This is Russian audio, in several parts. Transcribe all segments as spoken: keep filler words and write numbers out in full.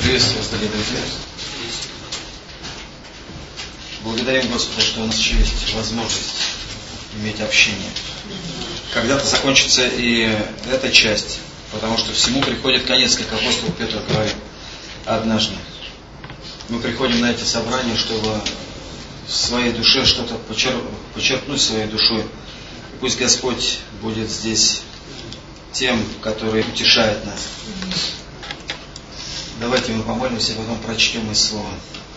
Приветствую вас, дорогие друзья. Благодарим Господа, что у нас еще есть возможность иметь общение. Когда-то закончится и эта часть, потому что всему приходит конец, как апостол Петр говорит однажды. Мы приходим на эти собрания, чтобы в своей душе что-то почерп... почерпнуть своей душой. Пусть Господь будет здесь тем, который утешает нас. Давайте мы помолимся, потом прочтем из Слова.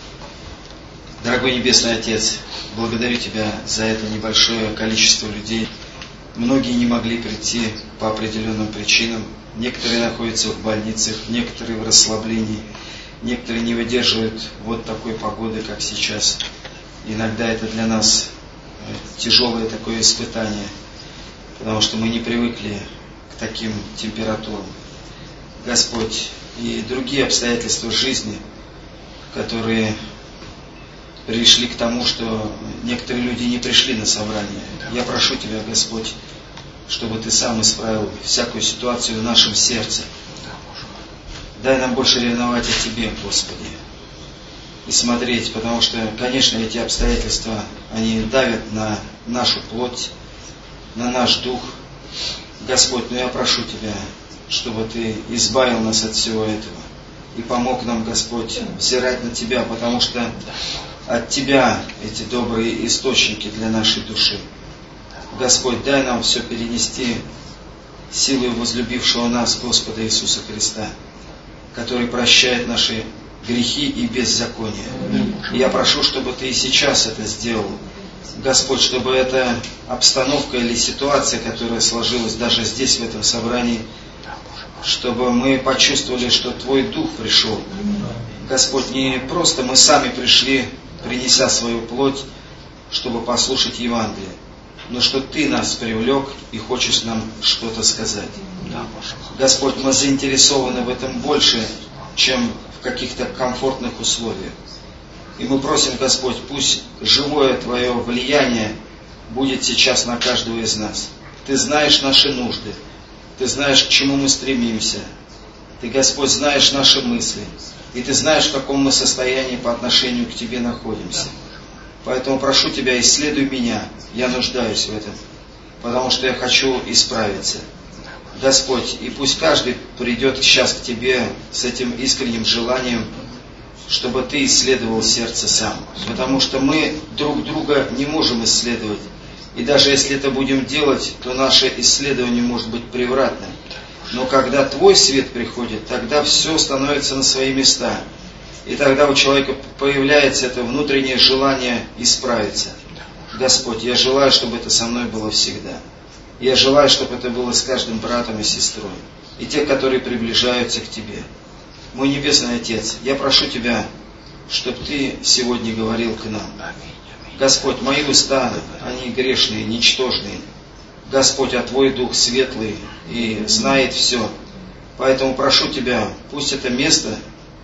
Дорогой Небесный Отец, благодарю Тебя за это небольшое количество людей. Многие не могли прийти по определенным причинам. Некоторые находятся в больницах, некоторые в расслаблении, некоторые не выдерживают вот такой погоды, как сейчас. Иногда это для нас тяжелое такое испытание, потому что мы не привыкли к таким температурам. Господь, и другие обстоятельства жизни, которые пришли к тому, что некоторые люди не пришли на собрание. Я прошу Тебя, Господь, чтобы Ты сам исправил всякую ситуацию в нашем сердце. Дай нам больше ревновать о Тебе, Господи, и смотреть, потому что, конечно, эти обстоятельства, они давят на нашу плоть, на наш дух. Господь, но я прошу Тебя, чтобы Ты избавил нас от всего этого и помог нам, Господь, взирать на Тебя, потому что от Тебя эти добрые источники для нашей души. Господь, дай нам все перенести силой возлюбившего нас Господа Иисуса Христа, который прощает наши грехи и беззакония. И я прошу, чтобы Ты и сейчас это сделал. Господь, чтобы эта обстановка или ситуация, которая сложилась даже здесь, в этом собрании, чтобы мы почувствовали, что Твой Дух пришел. Господь, не просто мы сами пришли, принеся свою плоть, чтобы послушать Евангелие, но что Ты нас привлек и хочешь нам что-то сказать. Господь, мы заинтересованы в этом больше, чем в каких-то комфортных условиях. И мы просим, Господь, пусть живое Твое влияние будет сейчас на каждого из нас. Ты знаешь наши нужды. Ты знаешь, к чему мы стремимся. Ты, Господь, знаешь наши мысли. И Ты знаешь, в каком мы состоянии по отношению к Тебе находимся. Поэтому прошу Тебя, исследуй меня. Я нуждаюсь в этом. Потому что я хочу исправиться. Господь, и пусть каждый придет сейчас к Тебе с этим искренним желанием, чтобы Ты исследовал сердце сам. Потому что мы друг друга не можем исследовать. И даже если это будем делать, то наше исследование может быть превратным. Но когда Твой свет приходит, тогда все становится на свои места. И тогда у человека появляется это внутреннее желание исправиться. Господь, я желаю, чтобы это со мной было всегда. Я желаю, чтобы это было с каждым братом и сестрой. И те, которые приближаются к Тебе. Мой Небесный Отец, я прошу Тебя, чтобы Ты сегодня говорил к нам. Господь, мои уста, они грешные, ничтожные. Господь, а Твой Дух светлый и знает все. Поэтому прошу Тебя, пусть это место,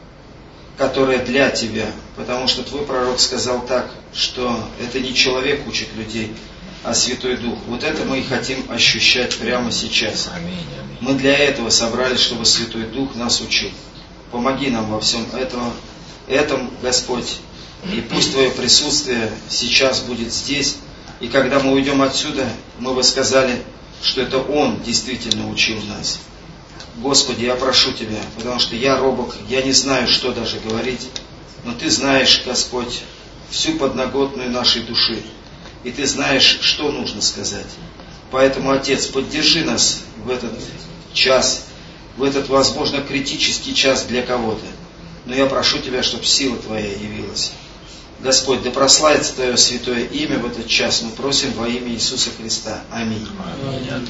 которое для Тебя, потому что Твой пророк сказал так, что это не человек учит людей, а Святой Дух. Вот это мы и хотим ощущать прямо сейчас. Мы для этого собрались, чтобы Святой Дух нас учил. Помоги нам во всем этом, этом, Господь. И пусть Твое присутствие сейчас будет здесь. И когда мы уйдем отсюда, мы бы сказали, что это Он действительно учил нас. Господи, я прошу Тебя, потому что я робок, я не знаю, что даже говорить. Но Ты знаешь, Господь, всю подноготную нашей души. И Ты знаешь, что нужно сказать. Поэтому, Отец, поддержи нас в этот час, в этот, возможно, критический час для кого-то. Но я прошу Тебя, чтобы сила Твоя явилась. Господь, да прославится Твое святое имя в этот час. Мы просим во имя Иисуса Христа. Аминь. Аминь.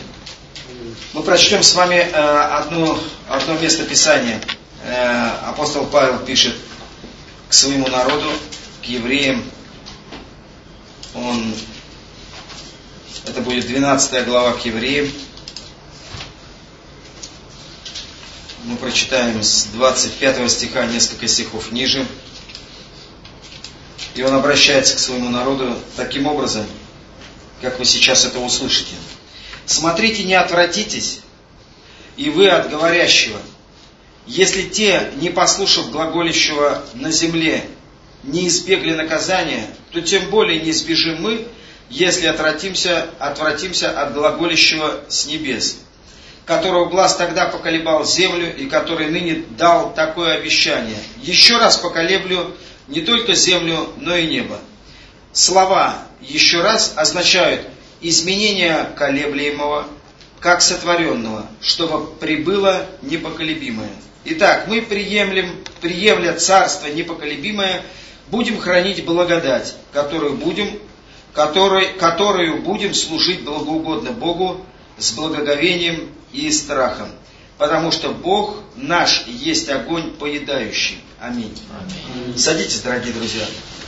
Мы прочтем с вами э, одно, одно место Писания. Э, апостол Павел пишет к своему народу, к евреям. Он, это будет двенадцатая глава к евреям. Мы прочитаем с двадцать пятого стиха несколько стихов ниже. И он обращается к своему народу таким образом, как вы сейчас это услышите. «Смотрите, не отвратитесь, и вы от говорящего, Если те, не послушав глаголящего на земле, не избегли наказания, то тем более не избежим мы, если отвратимся, отвратимся от глаголящего с небес, которого глаз тогда поколебал землю и который ныне дал такое обещание. Еще раз поколеблю не только землю, но и небо. Слова «еще раз» означают изменение колеблемого, как сотворенного, чтобы прибыло непоколебимое. Итак, мы приемлем, приемля царство непоколебимое, будем хранить благодать, которую будем, которой, которую будем служить благоугодно Богу с благоговением и страхом. Потому что Бог наш есть огонь поедающий. Аминь. Аминь. Садитесь, дорогие друзья.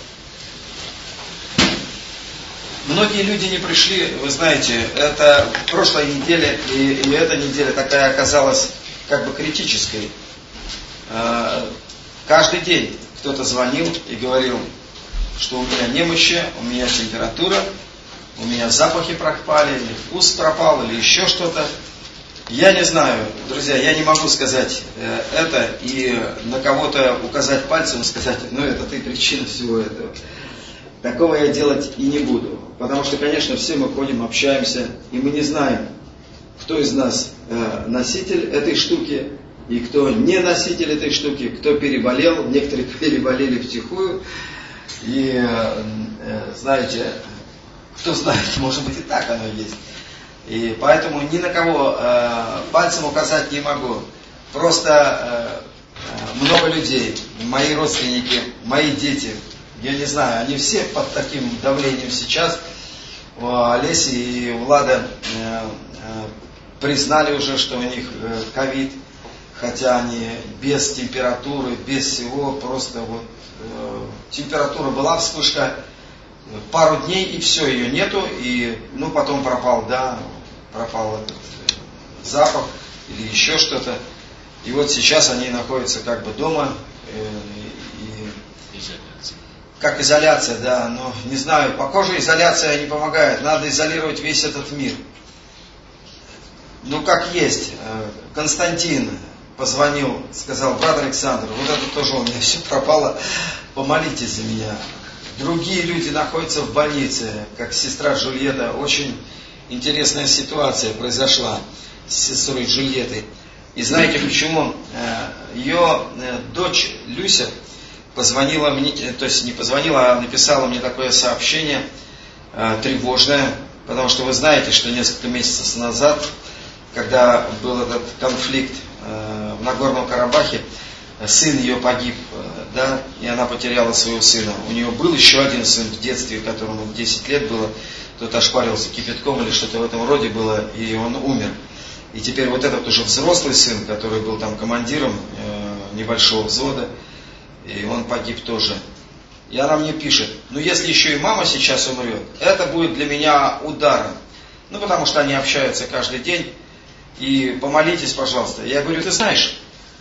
Многие люди не пришли, вы знаете, это прошлая неделя, и, и эта неделя такая оказалась как бы критической. Каждый день кто-то звонил и говорил, что у меня немощи, у меня температура, у меня запахи пропали, или вкус пропал, или еще что-то. Я не знаю, друзья, я не могу сказать это и на кого-то указать пальцем и сказать, ну это ты причина всего этого. Такого я делать и не буду. Потому что, конечно, все мы ходим, общаемся, и мы не знаем, кто из нас носитель этой штуки, и кто не носитель этой штуки, кто переболел, некоторые переболели втихую. И, знаете, кто знает, может быть и так оно есть. И поэтому ни на кого пальцем указать не могу. Просто много людей, мои родственники, мои дети, я не знаю, они все под таким давлением сейчас. Олеся и Влада признали уже, что у них ковид, хотя они без температуры, без всего, просто вот температура была, вспышка, пару дней и все, ее нету, и ну потом пропал, да, пропал этот запах или еще что-то. И вот сейчас они находятся как бы дома, и, и как изоляция, да, но не знаю, похоже, изоляция не помогает, надо изолировать весь этот мир. Ну как есть, Константин позвонил, сказал, брат Александр, вот это тоже у меня все пропало, помолитесь за меня. Другие люди находятся в больнице, как сестра Джульетта, очень интересная ситуация произошла с сестрой Джульеттой. И знаете почему? Ее дочь Люся позвонила мне, то есть не позвонила, а написала мне такое сообщение тревожное, потому что вы знаете, что несколько месяцев назад, когда был этот конфликт в Нагорном Карабахе, сын ее погиб, да, и она потеряла своего сына. У нее был еще один сын в детстве, которому десять лет было, тот ошпарился кипятком или что-то в этом роде было, и он умер. И теперь вот этот уже взрослый сын, который был там командиром э, небольшого взвода, и он погиб тоже. И она мне пишет, ну если еще и мама сейчас умрет, это будет для меня ударом. Ну потому что они общаются каждый день, и помолитесь, пожалуйста. Я говорю, ты знаешь,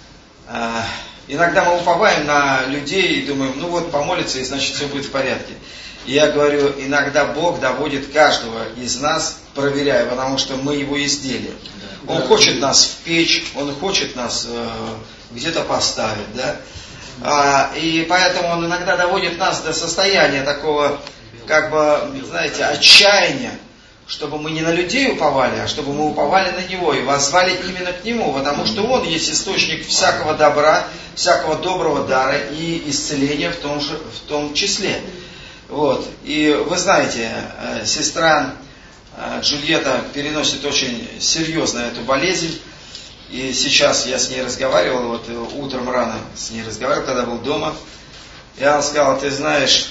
э, иногда мы уповаем на людей и думаем, ну вот помолиться, и значит все будет в порядке. И я говорю, иногда Бог доводит каждого из нас, проверяя, потому что мы его изделия. Он хочет нас в печь, он хочет нас э, где-то поставить, да. А, и поэтому он иногда доводит нас до состояния такого, как бы, знаете, отчаяния, чтобы мы не на людей уповали, а чтобы мы уповали на Него и воззвали именно к Нему, потому что Он есть источник всякого добра, всякого доброго дара и исцеления в том, же, в том числе. Вот. И вы знаете, сестра Джульетта переносит очень серьезно эту болезнь. И сейчас я с ней разговаривал, вот утром рано с ней разговаривал, когда был дома. И она сказала, ты знаешь,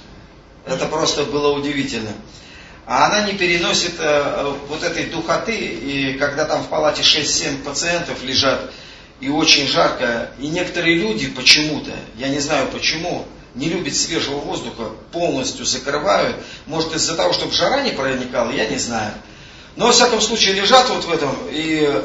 это просто было удивительно. А она не переносит э, вот этой духоты, и когда там в палате шесть-семь пациентов лежат, и очень жарко, и некоторые люди почему-то, я не знаю почему, не любят свежего воздуха, полностью закрывают, может из-за того, чтобы жара не проникала, я не знаю. Но во всяком случае лежат вот в этом, и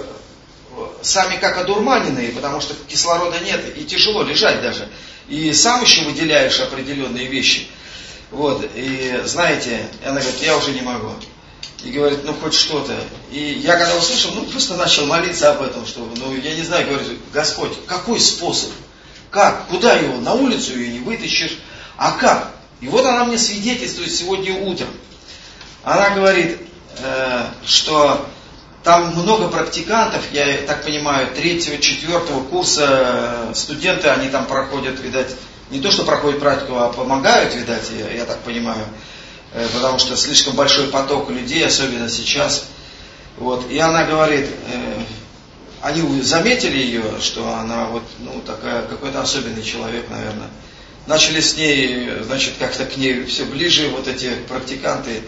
сами как одурманенные, потому что кислорода нет, и тяжело лежать даже. И сам еще выделяешь определенные вещи. Вот, и знаете, она говорит, я уже не могу. И говорит, ну хоть что-то. И я когда услышал, ну просто начал молиться об этом, что, ну я не знаю, говорит, Господь, какой способ? Как? Куда его? На улицу ее не вытащишь? А как? И вот она мне свидетельствует сегодня утром. Она говорит, э, что там много практикантов, я так понимаю, третьего, четвертого курса студенты, они там проходят, видать, не то что проходят практику, а помогают, видать, я, я так понимаю, э, потому что слишком большой поток людей, особенно сейчас. Вот. И она говорит, э, они заметили ее, что она вот, ну, такая, какой-то особенный человек, наверное. Начали с ней, значит, как-то к ней все ближе, вот эти практиканты.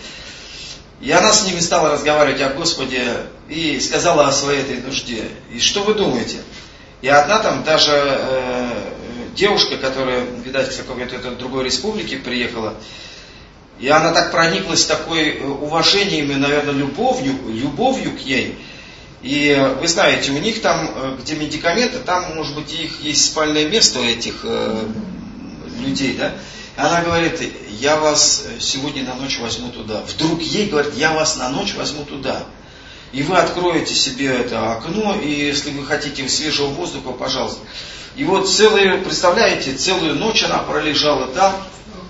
И она с ними стала разговаривать о Господе и сказала о своей этой нужде. И что вы думаете? И одна там даже э, девушка, которая, видать, с какой-то другой республики приехала, и она так прониклась такой уважением и, наверное, любовью, любовью к ней. И вы знаете, у них там, где медикаменты, там, может быть, их есть спальное место у этих э, людей, да? Она говорит, я вас сегодня на ночь возьму туда. Вдруг ей говорит, я вас на ночь возьму туда. И вы откроете себе это окно, и если вы хотите свежего воздуха, пожалуйста. И вот целую, представляете, целую ночь она пролежала там.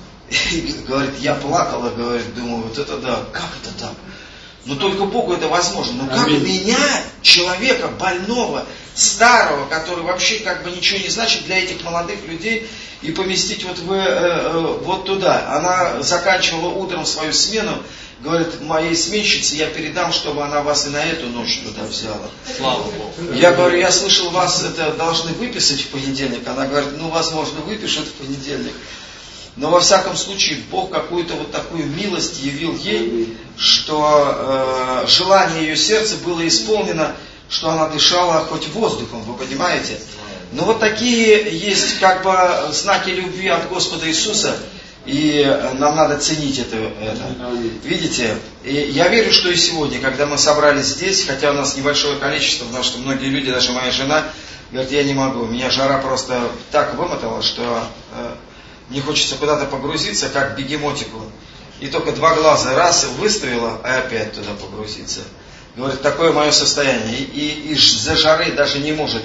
И говорит, я плакала, говорит, думаю, вот это да, как это так? Но только Богу это возможно. Но как Аминь. Меня, человека больного, старого, который вообще как бы ничего не значит для этих молодых людей, и поместить вот, в, э, э, вот туда. Она заканчивала утром свою смену, говорит, моей сменщице я передам, чтобы она вас и на эту ночь туда взяла. Слава Богу. Я говорю, я слышал, вас это должны выписать в понедельник. Она говорит, ну возможно выпишут в понедельник. Но во всяком случае Бог какую-то вот такую милость явил ей, что э, желание ее сердца было исполнено, что она дышала хоть воздухом, вы понимаете? Но вот такие есть как бы знаки любви от Господа Иисуса, и нам надо ценить это. это. Видите? И я верю, что и сегодня, когда мы собрались здесь, хотя у нас небольшое количество, потому что многие люди, даже моя жена, говорят, я не могу, меня жара просто так вымотала, что э, мне хочется куда-то погрузиться, как бегемотику. И только два глаза раз выставила, а опять туда погрузиться. Говорит, такое мое состояние. И, и, и из-за жары даже не может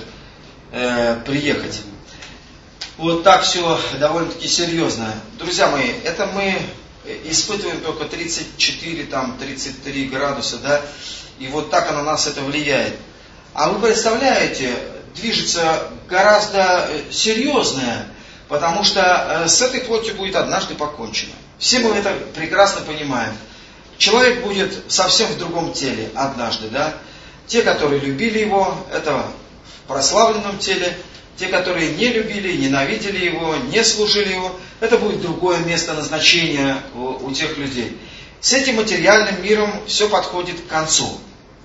э, приехать. Вот так все довольно-таки серьезно. Друзья мои, это мы испытываем только тридцать четыре, там, тридцать три градуса, да, и вот так на нас это влияет. А вы представляете, движется гораздо серьезное, потому что с этой плотью будет однажды покончено. Все мы это прекрасно понимаем. Человек будет совсем в другом теле однажды, да. Те, которые любили его, это в прославленном теле. Те, которые не любили, ненавидели его, не служили его, это будет другое место назначения у, у тех людей. С этим материальным миром все подходит к концу.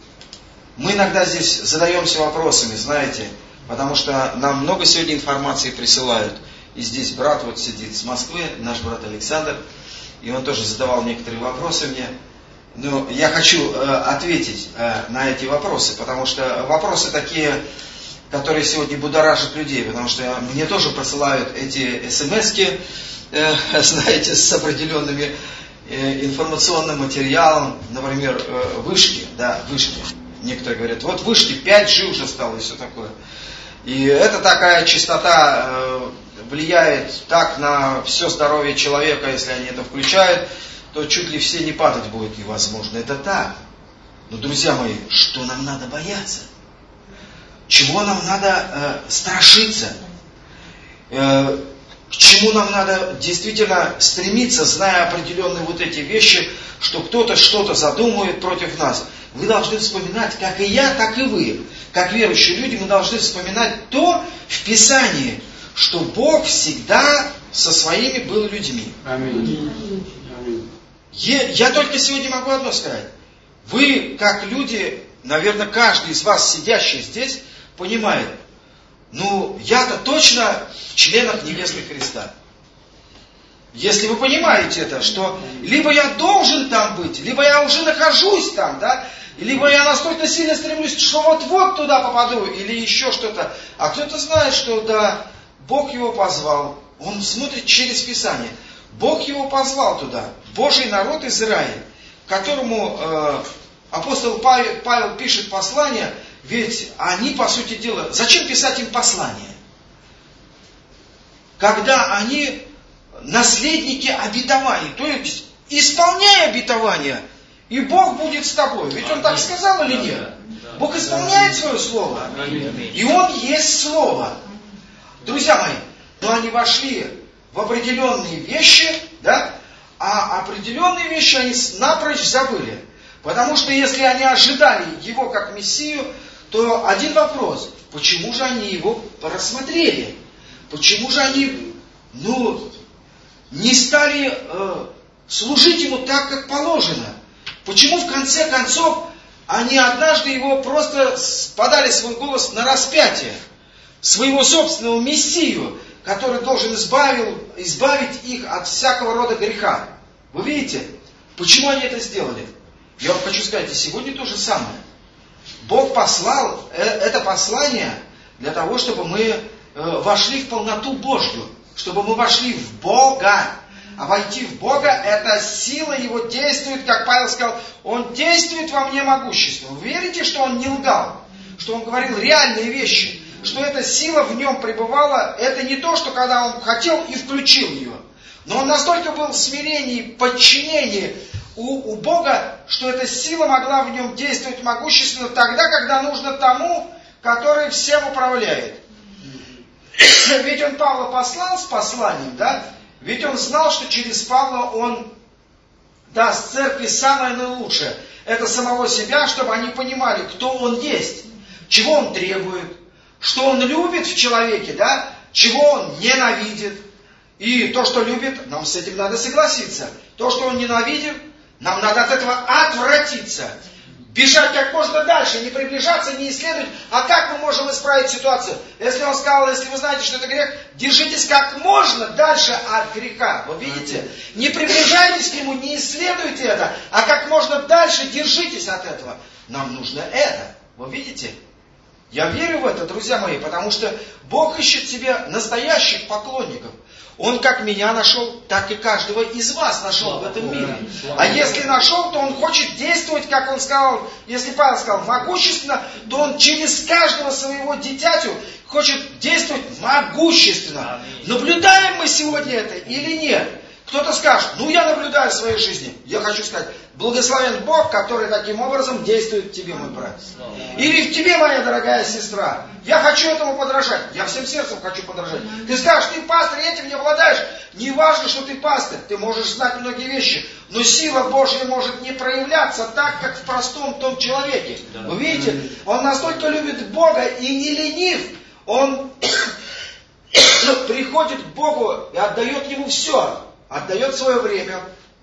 Мы иногда здесь задаемся вопросами, знаете, потому что нам много сегодня информации присылают. И здесь брат вот сидит с Москвы, наш брат Александр, и он тоже задавал некоторые вопросы мне. Но я хочу э, ответить э, на эти вопросы, потому что вопросы такие, которые сегодня будоражат людей, потому что мне тоже посылают эти смс-ки, э, знаете, с определенными э, информационным материалом, например, э, вышки, да, вышки. Некоторые говорят, вот вышки пять джи уже стало и все такое. И это такая частота э, влияет так на все здоровье человека, если они это включают, то чуть ли все не падать будет невозможно. Это так. Но, друзья мои, что нам надо бояться? Чего нам надо э, страшиться? Э, к чему нам надо действительно стремиться, зная определенные вот эти вещи, что кто-то что-то задумывает против нас. Вы должны вспоминать, как и я, так и вы. Как верующие люди, мы должны вспоминать то в Писании, что Бог всегда со своими был людьми. Аминь. Я, я только сегодня могу одно сказать. Вы, как люди, наверное, каждый из вас, сидящий здесь, понимает, ну, я-то точно в членах невесты Христа. Если вы понимаете это, что либо я должен там быть, либо я уже нахожусь там, да, либо я настолько сильно стремлюсь, что вот-вот туда попаду, или еще что-то. А кто-то знает, что да, Бог его позвал, он смотрит через Писание. Бог его позвал туда, Божий народ Израиль. которому э, апостол Павел, Павел пишет послание, ведь они, по сути дела, зачем писать им послание? Когда они наследники обетований, то есть исполняй обетования, и Бог будет с тобой. Ведь Он так сказал или нет? Бог исполняет свое слово. И Он есть слово. Друзья мои, но они вошли в определенные вещи, да, а определенные вещи они напрочь забыли. Потому что если они ожидали Его как Мессию, то один вопрос: почему же они Его рассмотрели? Почему же они, ну, не стали э, служить Ему так, как положено? Почему в конце концов они однажды Его просто подали свой голос на распятие? Своего собственного Мессию, который должен избавил, избавить их от всякого рода греха. Вы видите, почему они это сделали? Я вам хочу сказать, и сегодня то же самое. Бог послал это послание для того, чтобы мы вошли в полноту Божью, чтобы мы вошли в Бога. А войти в Бога, это сила Его действует, как Павел сказал, Он действует во мне могущественно. Вы верите, что Он не лгал? Что Он говорил реальные вещи? Что эта сила в нем пребывала, это не то, что когда он хотел и включил ее. Но он настолько был в смирении, подчинении у, у Бога, что эта сила могла в нем действовать могущественно тогда, когда нужно тому, который всем управляет. Ведь он Павла послал с посланием, да? Ведь он знал, что через Павла он даст церкви самое наилучшее. Это самого себя, чтобы они понимали, кто он есть, чего он требует, что он любит в человеке, да, чего он ненавидит. И то, что любит, нам с этим надо согласиться. То, что он ненавидит, нам надо от этого отвратиться. Бежать как можно дальше, не приближаться, не исследовать. А как мы можем исправить ситуацию? Если он сказал, если вы знаете, что это грех, держитесь как можно дальше от греха. Вы видите? Не приближайтесь к нему, не исследуйте это, а как можно дальше держитесь от этого. Нам нужно это. Вы видите? Я верю в это, друзья мои, потому что Бог ищет себе настоящих поклонников. Он как меня нашел, так и каждого из вас нашел в этом мире. А если нашел, то Он хочет действовать, как Он сказал, если Павел сказал, могущественно, то Он через каждого своего дитятю хочет действовать могущественно. Наблюдаем мы сегодня это или нет? Кто-то скажет, ну я наблюдаю в своей жизни. Я хочу сказать, благословен Бог, который таким образом действует в тебе, мой брат. Или в тебе, моя дорогая сестра. Я хочу этому подражать. Я всем сердцем хочу подражать. Ты скажешь, ты пастор, этим не обладаешь. Не важно, что ты пастор. Ты можешь знать многие вещи. Но сила Божья может не проявляться так, как в простом том человеке. Вы видите, он настолько любит Бога и не ленив. Он приходит к Богу и отдает Ему все. Отдает свое время.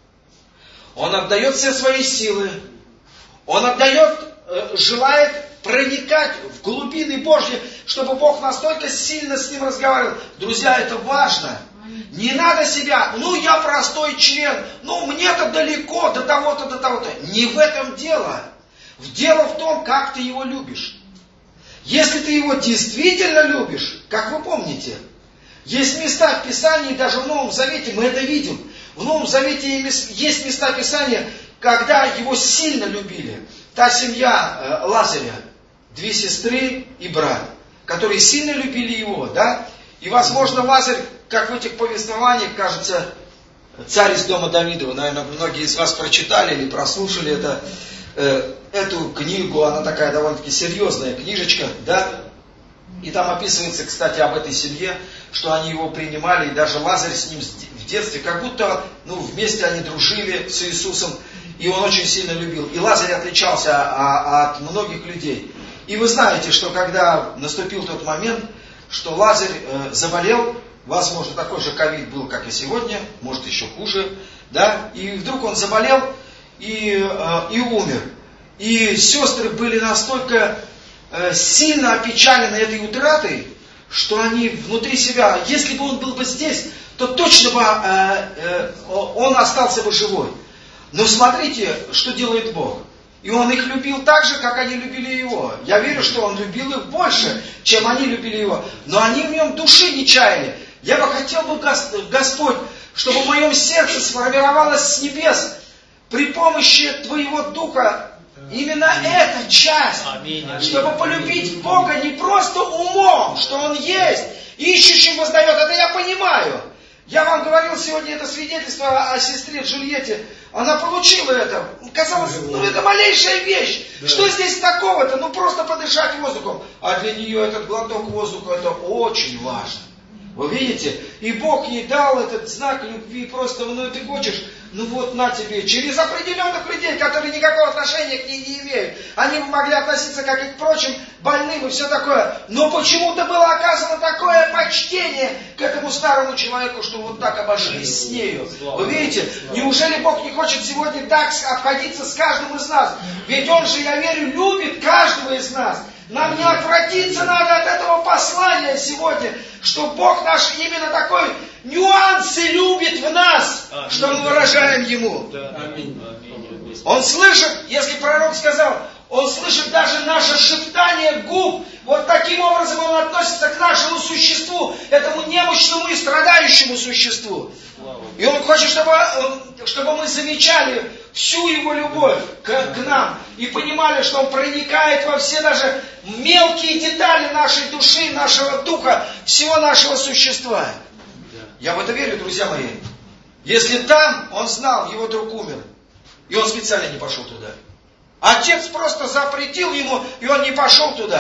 Он отдает все свои силы. Он отдает, желает проникать в глубины Божьи, чтобы Бог настолько сильно с ним разговаривал. Друзья, это важно. Не надо себя, ну я простой член, ну мне-то далеко, до того-то, до того-то. Не в этом дело. Дело в том, как ты его любишь. Если ты его действительно любишь, как вы помните, есть места в Писании, даже в Новом Завете мы это видим. В Новом Завете есть места Писания, когда его сильно любили. Та семья Лазаря, две сестры и брат, которые сильно любили его, да? И, возможно, Лазарь, как в этих повествованиях, кажется, царь из дома Давидова, наверное, многие из вас прочитали или прослушали это, э, эту книгу, она такая довольно-таки серьезная книжечка, да? И там описывается, кстати, об этой семье, что они его принимали, и даже Лазарь с ним в детстве, как будто ну, вместе они дружили с Иисусом, и он очень сильно любил. И Лазарь отличался от многих людей. И вы знаете, что когда наступил тот момент, что Лазарь э, заболел, возможно, такой же ковид был, как и сегодня, может еще хуже, да, и вдруг он заболел и, э, и умер. И сестры были настолько э, сильно опечалены этой утратой, что они внутри себя, если бы он был бы здесь, то точно бы э, э, он остался бы живой. Но смотрите, что делает Бог. И Он их любил так же, как они любили Его. Я верю, что Он любил их больше, чем они любили Его. Но они в Нем души не чаяли. Я бы хотел бы, Господь, чтобы в моем сердце сформировалось с небес при помощи Твоего Духа именно эта часть, чтобы полюбить Бога не просто умом, что Он есть, ищущим воздает. Это я понимаю. Я вам говорил сегодня это свидетельство о сестре Джульетте. Она получила это. Казалось, ну это малейшая вещь. Да. Что здесь такого-то? Ну просто подышать воздухом. А для нее этот глоток воздуха это очень важно. Вы видите? И Бог ей дал этот знак любви. Просто, ну ты хочешь, ну вот на тебе. Через определенных людей, которые никакого отношения к ней не имеют. Они могли относиться как и к прочим больным и все такое. Но почему-то было оказано такое почтение к этому старому человеку, что вот так обошлись с нею. Вы видите? Неужели Бог не хочет сегодня так обходиться с каждым из нас? Ведь Он же, я верю, любит каждого из нас. Нам не отвратиться надо от этого послания сегодня, что Бог наш именно такой нюансы любит в нас, Аминь. Что мы выражаем Ему. Аминь. Он слышит, если пророк сказал, Он слышит даже наше шептание губ. Вот таким образом Он относится к нашему существу, этому немощному и страдающему существу. И Он хочет, чтобы, чтобы мы замечали всю Его любовь к, к нам и понимали, что Он проникает во все даже мелкие детали нашей души, нашего духа, всего нашего существа. Я в это верю, друзья мои. Если там Он знал, его друг умер, и он специально не пошел туда. Отец просто запретил ему, и он не пошел туда.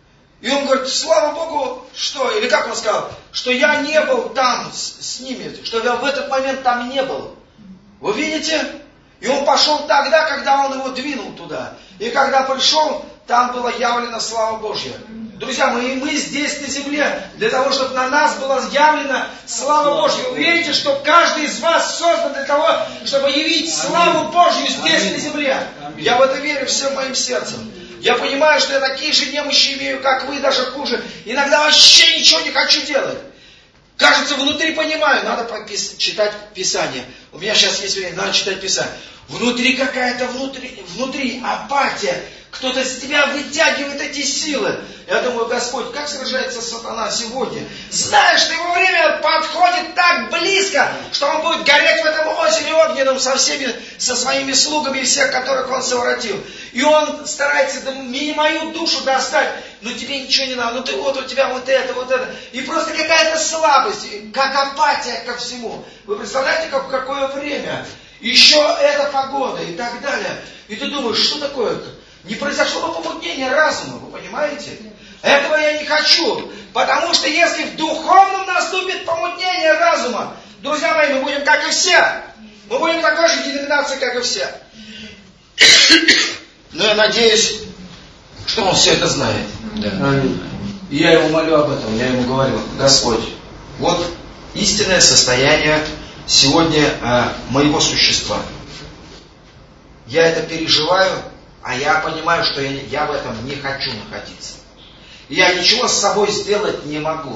И он говорит, слава Богу, что, или как он сказал, что я не был там с, с ними, что я в этот момент там не был. Вы видите? И он пошел тогда, когда он его двинул туда. И когда пришел, там была явлена слава Божья. Друзья мои, мы здесь на земле, для того, чтобы на нас была явлена слава Божья. Вы верите, что каждый из вас создан для того, чтобы явить славу Божью здесь на земле? Я в это верю всем моим сердцем. Я понимаю, что я такие же немощи имею, как вы, даже хуже. Иногда вообще ничего не хочу делать. Кажется, внутри понимаю, надо попис- читать Писание. У меня сейчас есть время, надо читать Писание. Внутри какая-то внутри, внутри апатия. Кто-то с тебя вытягивает эти силы. Я думаю, Господь, как сражается сатана сегодня? Знаешь, что его время подходит так близко, что он будет гореть в этом озере огненном со всеми, со своими слугами и всех, которых он совратил. И он старается да, не мою душу достать, но тебе ничего не надо. Ну ты вот, у тебя вот это, вот это. И просто какая-то слабость, как апатия ко всему. Вы представляете, как, какое время? Еще эта погода и так далее. И ты думаешь, что такое? Не произошло бы помутнение разума, вы понимаете? Этого я не хочу. Потому что если в духовном наступит помутнение разума, друзья мои, мы будем как и все. Мы будем такой же деноминации, как и все. Но я надеюсь, что он все это знает. Да. И я его молю об этом, я ему говорю, Господь, вот истинное состояние сегодня а, моего существа. Я это переживаю, а я понимаю, что я, я в этом не хочу находиться. И я ничего с собой сделать не могу.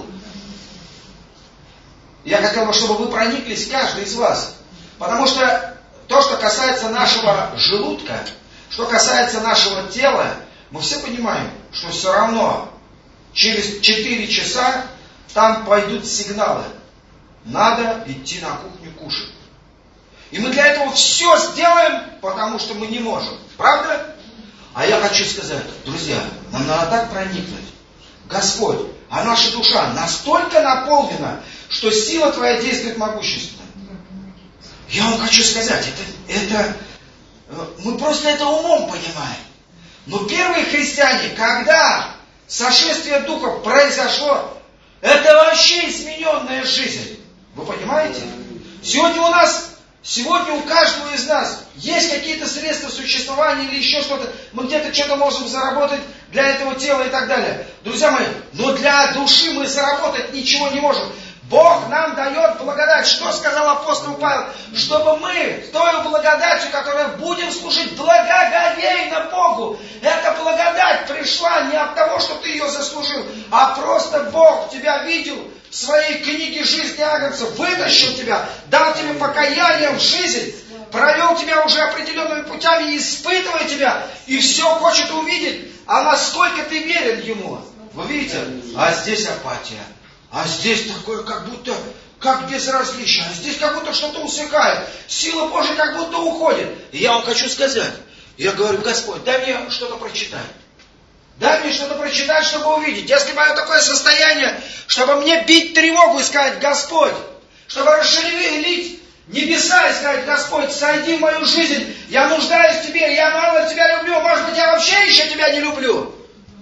Я хотел бы, чтобы вы прониклись, каждый из вас. Потому что то, что касается нашего желудка, что касается нашего тела, мы все понимаем, что все равно через четыре часа там пойдут сигналы. Надо идти на кухню кушать. И мы для этого все сделаем, потому что мы не можем. Правда? А я хочу сказать, друзья, нам надо так проникнуть. Господь, а наша душа настолько наполнена, что сила Твоя действует могущественно. Я вам хочу сказать, это, это, мы просто это умом понимаем. Но первые христиане, когда сошествие духов произошло, это вообще измененная жизнь. Вы понимаете? Сегодня у нас, сегодня у каждого из нас есть какие-то средства существования или еще что-то. Мы где-то что-то можем заработать для этого тела и так далее. Друзья мои, но для души мы заработать ничего не можем. Бог нам дает благодать. Что сказал апостол Павел? Чтобы мы, той благодатью, которой будем служить благоговейно Богу. Эта благодать пришла не от того, что ты ее заслужил, а просто Бог тебя видел в своей книге жизни Агнца, вытащил тебя, дал тебе покаяние в жизнь, провел тебя уже определенными путями, испытывая тебя, и все хочет увидеть, а насколько ты верен Ему. Вы видите? А здесь апатия. А здесь такое, как будто, как безразлично. Здесь как будто что-то усыхает. Сила Божия как будто уходит. И я вам хочу сказать, я говорю, Господь, дай мне что-то прочитать. Дай мне что-то прочитать, чтобы увидеть. Если мое такое состояние, чтобы мне бить тревогу и сказать, Господь, чтобы расшевелить небеса и сказать, Господь, сойди в мою жизнь, я нуждаюсь в Тебе, я мало Тебя люблю, может быть, я вообще еще Тебя не люблю.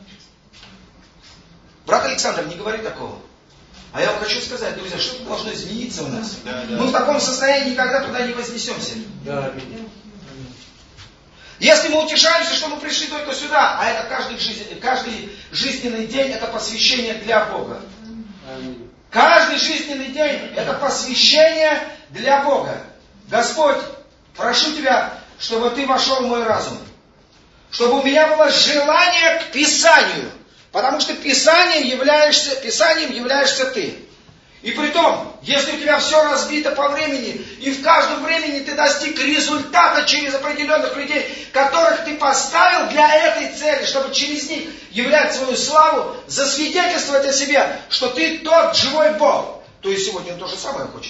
Брат Александр, не говори такого. А я вам хочу сказать, друзья, что-то должно измениться у нас. Да, да. Мы в таком состоянии никогда туда не вознесемся. Да. Если мы утешаемся, что мы пришли только сюда, а это каждый, жизнь, каждый жизненный день, это посвящение для Бога. Каждый жизненный день, это посвящение для Бога. Господь, прошу Тебя, чтобы Ты вошел в мой разум. Чтобы у меня было желание к Писанию. Потому что Писанием являешься, Писанием являешься Ты. И при том, если у тебя все разбито по времени, и в каждом времени ты достиг результата через определенных людей, которых ты поставил для этой цели, чтобы через них являть свою славу, засвидетельствовать о себе, что ты тот живой Бог, то и сегодня он то же самое хочет.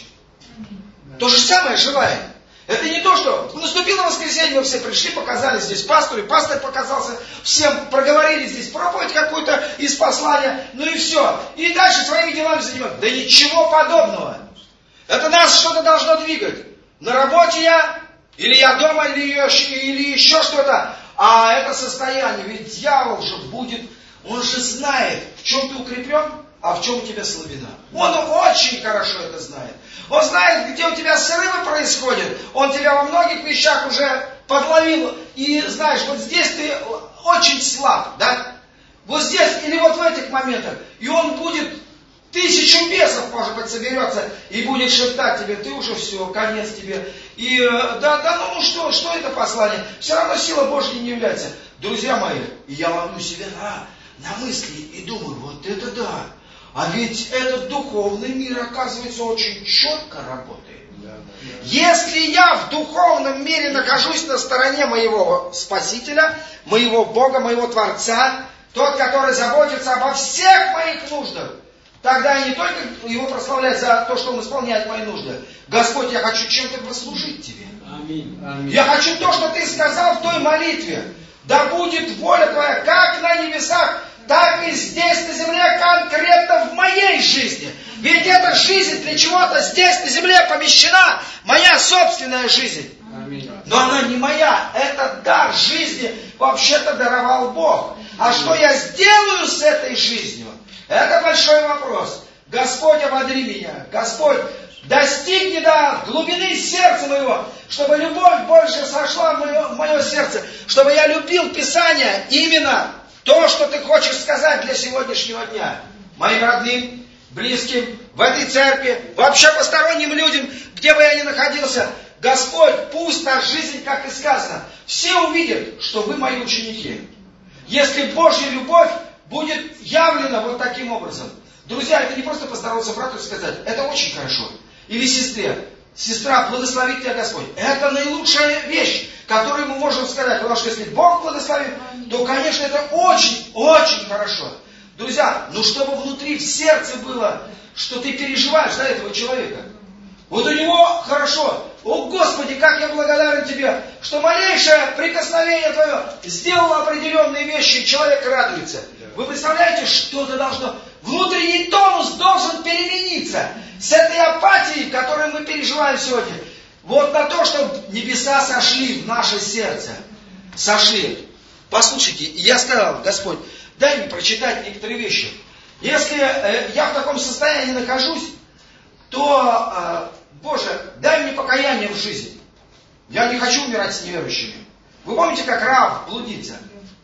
То же самое желает. Это не то, что наступило воскресенье, мы все пришли, показали здесь пастору, и пастор показался, всем проговорили здесь проповедь какую-то из послания, ну и все. И дальше своими делами заниматься. Да ничего подобного. Это нас что-то должно двигать. На работе я, или я дома, или, или еще что-то. А это состояние, ведь дьявол же будет, он же знает, в чем ты укреплен, а в чем у тебя слабина. Он очень хорошо это знает. Он знает, где у тебя срывы происходят. Он тебя во многих вещах уже подловил. И знаешь, вот здесь ты очень слаб, да? Вот здесь или вот в этих моментах. И он будет, тысячу бесов, может быть, соберется и будет шептать тебе, ты уже все, конец тебе. И да, да, ну, ну что, что это послание? Все равно сила Божья не является. Друзья мои, я ловлю себя на, на мысли и думаю, вот это да. А ведь этот духовный мир, оказывается, очень четко работает. Если я в духовном мире нахожусь на стороне моего Спасителя, моего Бога, моего Творца, тот, который заботится обо всех моих нуждах, тогда я не только Его прославлять за то, что Он исполняет мои нужды. Господь, я хочу чем-то послужить Тебе. Аминь. Аминь. Я хочу то, что Ты сказал в той молитве. Да будет воля Твоя, как на небесах, так и здесь, на земле, конкретно в моей жизни. Ведь эта жизнь для чего-то здесь, на земле, помещена. Моя собственная жизнь. Аминь. Но она не моя. Это дар жизни вообще-то даровал Бог. А Аминь. Что я сделаю с этой жизнью? Это большой вопрос. Господь, ободри меня. Господь, достигни до глубины сердца моего, чтобы любовь больше сошла в мое, в мое сердце, чтобы я любил Писание именно то, что Ты хочешь сказать для сегодняшнего дня. Моим родным, близким, в этой церкви, вообще посторонним людям, где бы я ни находился. Господь, пусть та жизнь, как и сказано, все увидят, что вы мои ученики. Если Божья любовь будет явлена вот таким образом. Друзья, это не просто поздороваться брату и сказать, это очень хорошо. Или сестре, сестра, благословит тебя Господь. Это наилучшая вещь, которую мы можем сказать. Потому что если Бог благословит, то, конечно, это очень-очень хорошо. Друзья, ну чтобы внутри, в сердце было, что ты переживаешь за этого человека. Вот у него хорошо. О, Господи, как я благодарен Тебе, что малейшее прикосновение Твое сделало определенные вещи, и человек радуется. Вы представляете, что-то должно... Внутренний тонус должен перемениться с этой апатией, которую мы переживаем сегодня. Вот на то, чтобы небеса сошли в наше сердце. Сошли. Послушайте, я сказал, Господь, дай мне прочитать некоторые вещи. Если э, я в таком состоянии нахожусь, то, э, Боже, дай мне покаяние в жизни. Я не хочу умирать с неверующими. Вы помните, как Раав, блудница?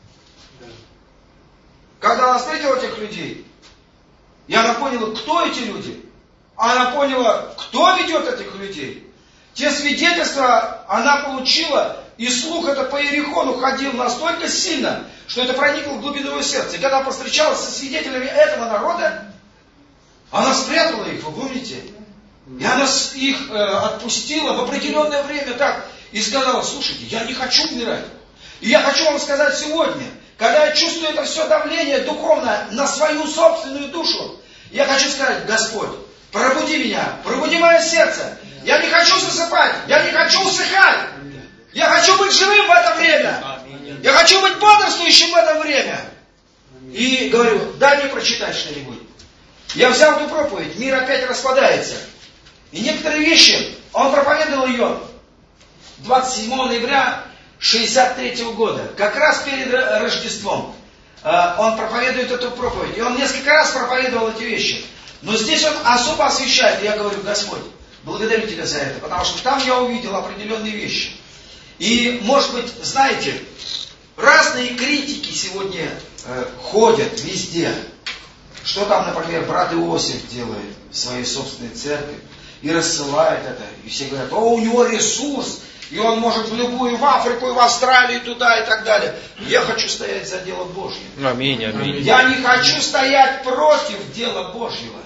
Когда она встретила этих людей, и она поняла, кто эти люди. Она поняла, кто ведет этих людей. Те свидетельства она получила, и слух это по Иерихону ходил настолько сильно, что это проникло в глубину ее сердца. И когда она повстречалась со свидетелями этого народа, она спрятала их, вы помните? И она их э, отпустила в определенное время так, и сказала, слушайте, я не хочу умирать. И я хочу вам сказать сегодня, когда я чувствую это все давление духовное на свою собственную душу, я хочу сказать, Господь, Пробуди меня, пробуди мое сердце. Я не хочу засыпать, я не хочу усыхать. Я хочу быть живым в это время. Я хочу быть бодрствующим в это время. И говорю, дай мне прочитать что-нибудь. Я взял эту проповедь, мир опять распадается. И некоторые вещи, он проповедовал ее двадцать седьмого ноября шестьдесят третьего года, как раз перед Рождеством. Он проповедует эту проповедь. И он несколько раз проповедовал эти вещи. Но здесь он особо освещает. И я говорю, Господь, благодарю Тебя за это. Потому что там я увидел определенные вещи. И, может быть, знаете, разные критики сегодня э, ходят везде. Что там, например, брат Иосиф делает в своей собственной церкви. И рассылает это. И все говорят, о, у него ресурс. И он может в любую, в Африку, и в Австралию, туда и так далее. Я хочу стоять за дело Божье. Аминь, аминь. Я не хочу стоять против дела Божьего.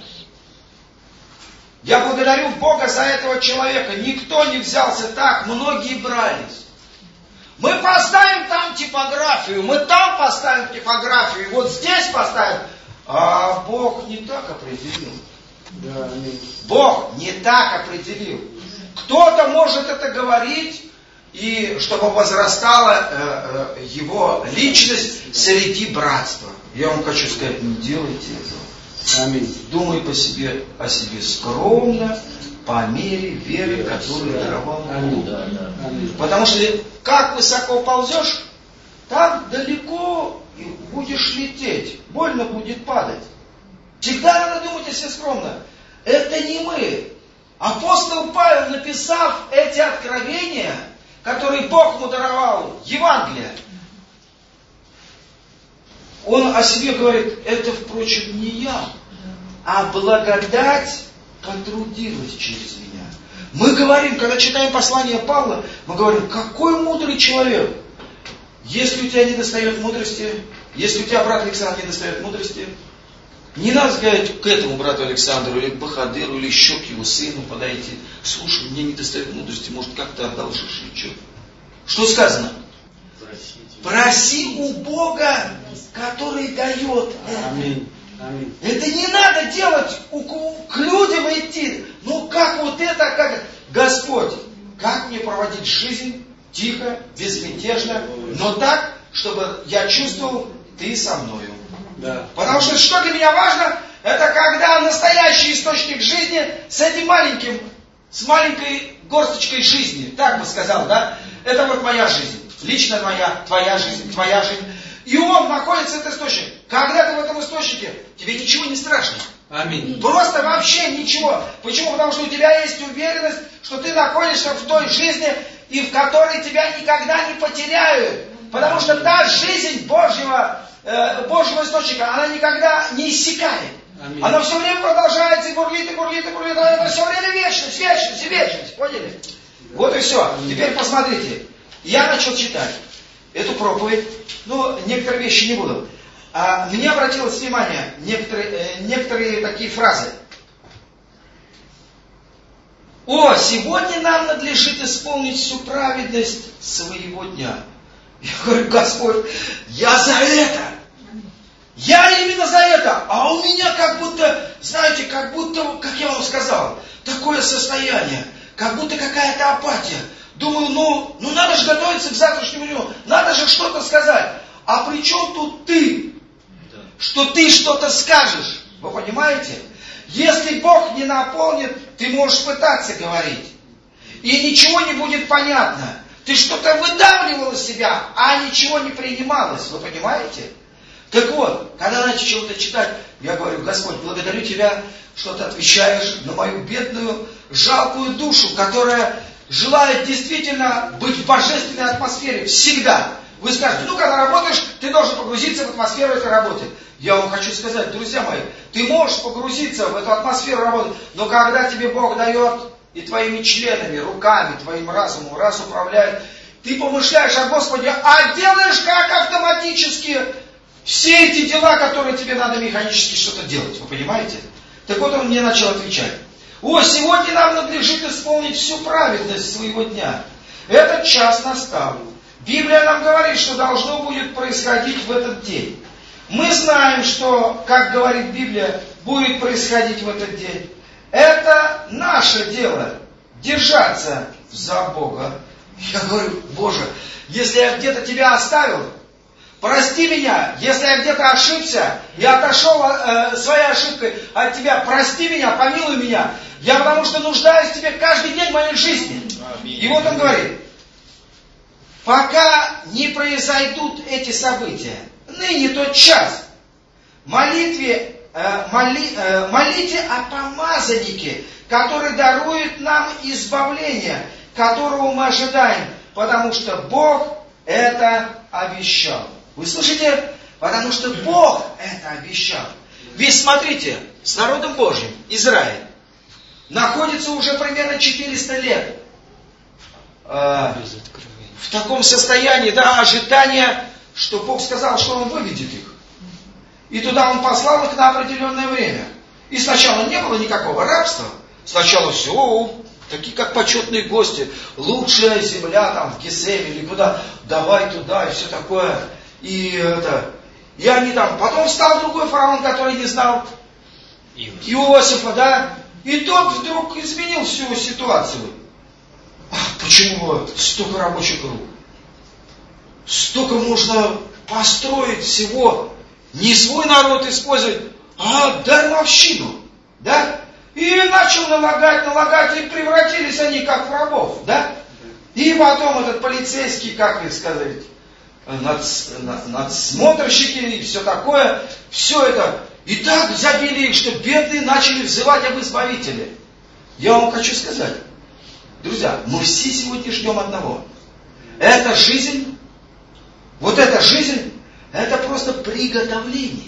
Я благодарю Бога за этого человека. Никто не взялся так, многие брались. Мы поставим там типографию, мы там поставим типографию, вот здесь поставим. А Бог не так определил. Да, аминь. Бог не так определил. Кто-то может это говорить, и чтобы возрастала э, э, его личность среди братства. Я вам хочу сказать, не делайте этого. Аминь. Думай по себе, о себе скромно, по мере веры, которую даровал Бог. Потому что как высоко ползешь, так далеко и будешь лететь. Больно будет падать. Всегда надо думать о себе скромно. Это не мы. Апостол Павел, написав эти откровения, которые Бог ему даровал, Евангелие, он о себе говорит, это, впрочем, не я, а благодать потрудилась через меня. Мы говорим, когда читаем послание Павла, мы говорим, какой мудрый человек. Если у тебя не достает мудрости, если у тебя брат Александр не достает мудрости, не надо сказать к этому брату Александру, или к Бахадыру, или еще к его сыну подойти. Слушай, мне не достает мудрости, может, как-то одолжишь или что? Что сказано? Проси у Бога, который дает. Аминь. Аминь. Это не надо делать, к людям идти. Ну как вот это, как Господь, как мне проводить жизнь тихо, безмятежно, но так, чтобы я чувствовал, ты со мною. Да. Потому что что для меня важно, это когда настоящий источник жизни с этим маленьким, с маленькой горсточкой жизни, так бы сказал, да? Это вот моя жизнь, лично моя, твоя жизнь, твоя жизнь. И он находится, этот источник. Когда ты в этом источнике, тебе ничего не страшно. Аминь. Просто вообще ничего. Почему? Потому что у тебя есть уверенность, что ты находишься в той жизни, и в которой тебя никогда не потеряют. Потому что та жизнь Божьего, э, Божьего источника, она никогда не иссякает. Аминь. Она все время продолжается, и бурлит, и бурлит, и бурлит. Это все время вечность, вечность, вечность. Поняли? Вот и все. Теперь посмотрите. Я начал читать эту проповедь. Ну, некоторые вещи не буду. А мне обратилось внимание некоторые, э, некоторые такие фразы. О, сегодня нам надлежит исполнить всю праведность своего дня. Я говорю, Господь, я за это. Я именно за это. А у меня как будто, знаете, как будто, как я вам сказал, такое состояние, как будто какая-то апатия. Думаю, ну, ну надо же готовиться к завтрашнему дню, надо же что-то сказать. А при чем тут ты? Что ты что-то скажешь. Вы понимаете? Если Бог не наполнит, ты можешь пытаться говорить. И ничего не будет понятно. Ты что-то выдавливал из себя, а ничего не принималось. Вы понимаете? Так вот, когда начал это читать, я говорю, Господь, благодарю Тебя, что Ты отвечаешь на мою бедную, жалкую душу, которая желает действительно быть в божественной атмосфере всегда. Вы скажете, ну, когда работаешь, ты должен погрузиться в атмосферу этой работы. Я вам хочу сказать, друзья мои, ты можешь погрузиться в эту атмосферу работы, но когда тебе Бог дает и твоими членами, руками, твоим разумом, раз управляет, ты помышляешь о Господе, а делаешь как автоматически все эти дела, которые тебе надо механически что-то делать. Вы понимаете? Так вот он мне начал отвечать. О, сегодня нам надлежит исполнить всю праведность своего дня. Этот час настал. Библия нам говорит, что должно будет происходить в этот день. Мы знаем, что, как говорит Библия, будет происходить в этот день. Это наше дело держаться за Бога. Я говорю, Боже, если я где-то Тебя оставил, прости меня. Если я где-то ошибся, я отошел э, своей ошибкой от Тебя, прости меня, помилуй меня. Я потому что нуждаюсь в Тебе каждый день в моей жизни. Аминь. И вот он говорит, пока не произойдут эти события, ныне тот час, молитве, э, моли, э, молите о помазаннике, который дарует нам избавление, которого мы ожидаем, потому что Бог это обещал. Вы слышите? Потому что Бог это обещал. Ведь смотрите, с народом Божьим, Израиль, находится уже примерно четыреста лет э, в таком состоянии, да, ожидания, что Бог сказал, что Он выведет их. И туда Он послал их на определенное время. И сначала не было никакого рабства. Сначала все, такие как почетные гости. Лучшая земля там в Гесеме или куда. Давай туда и все такое. И это... И они там... Потом стал другой фараон, который не знал Иосифа, да. И тот вдруг изменил всю ситуацию. Ах, почему столько рабочих рук? Столько можно построить всего. Не свой народ использовать, а дармовщину. Да? И начал налагать, налагать, и превратились они как в рабов. Да? И потом этот полицейский, как их сказать, над, надсмотрщики и все такое, все это. И так забили их, что бедные начали взывать об избавителе. Я вам хочу сказать, друзья, мы все сегодня ждем одного. Эта жизнь, вот эта жизнь, это просто приготовление.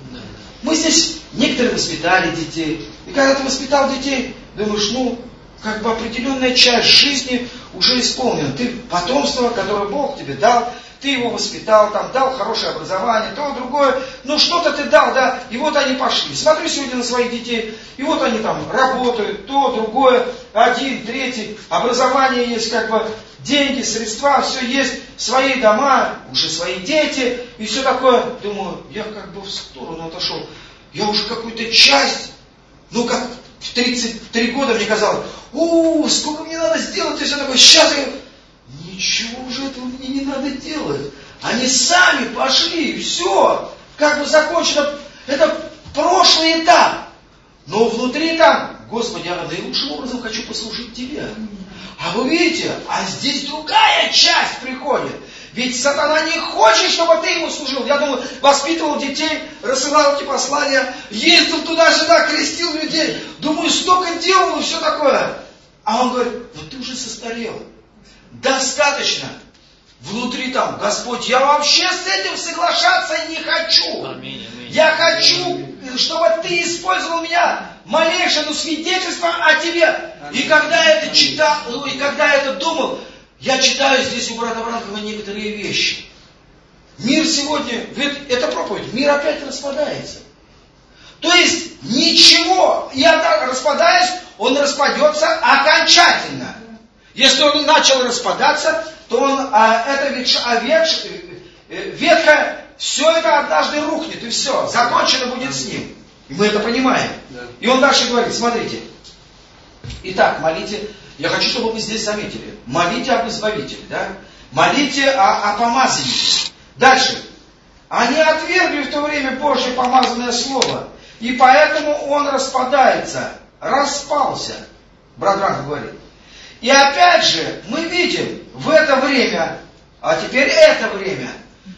Мы здесь, некоторые воспитали детей. И когда ты воспитал детей, думаешь, ну, как бы определенная часть жизни уже исполнена. Ты потомство, которое Бог тебе дал, ты его воспитал, там, дал хорошее образование, то, другое. Ну, что-то ты дал, да, и вот они пошли. Смотрю сегодня на своих детей, и вот они там работают, то, другое, один, третий. Образование есть, как бы, деньги, средства, все есть, свои дома, уже свои дети, и все такое. Думаю, я как бы в сторону отошел. Я уже какую-то часть, ну, как в тридцать три года мне казалось, у, сколько мне надо сделать, и все такое. Сейчас я... Ничего уже этого мне не надо делать. Они сами пошли, и все. Как бы закончено. Это прошлый этап. Но внутри там, Господи, я наилучшим образом хочу послужить Тебе. А вы видите, а здесь другая часть приходит. Ведь сатана не хочет, чтобы ты ему служил. Я думаю, воспитывал детей, рассылал эти послания, ездил туда-сюда, крестил людей. Думаю, столько делал и все такое. А он говорит, ну ты уже состарел. Достаточно. Внутри там, Господь, я вообще с этим соглашаться не хочу. Аминь, аминь. Я хочу, чтобы ты использовал меня, малейшее, ну, свидетельство о тебе. Аминь. И когда я это читал, ну, и когда я это думал, я читаю здесь у брата Бранхама некоторые вещи. Мир сегодня, это проповедь, мир опять распадается. То есть ничего, я так распадаюсь, он распадется окончательно. Если он начал распадаться, то он, а, это ветш, а ветш, ветхое, все это однажды рухнет, и все, закончено будет с ним. И мы это понимаем. Да. И он дальше говорит, смотрите. Итак, молите, я хочу, чтобы вы здесь заметили, молите об избавителе, да? Молите о, о помазаннике. Дальше. Они отвергли в то время Божье помазанное слово, и поэтому он распадается, распался, брат Бранхам говорит. И опять же, мы видим в это время, а теперь это время.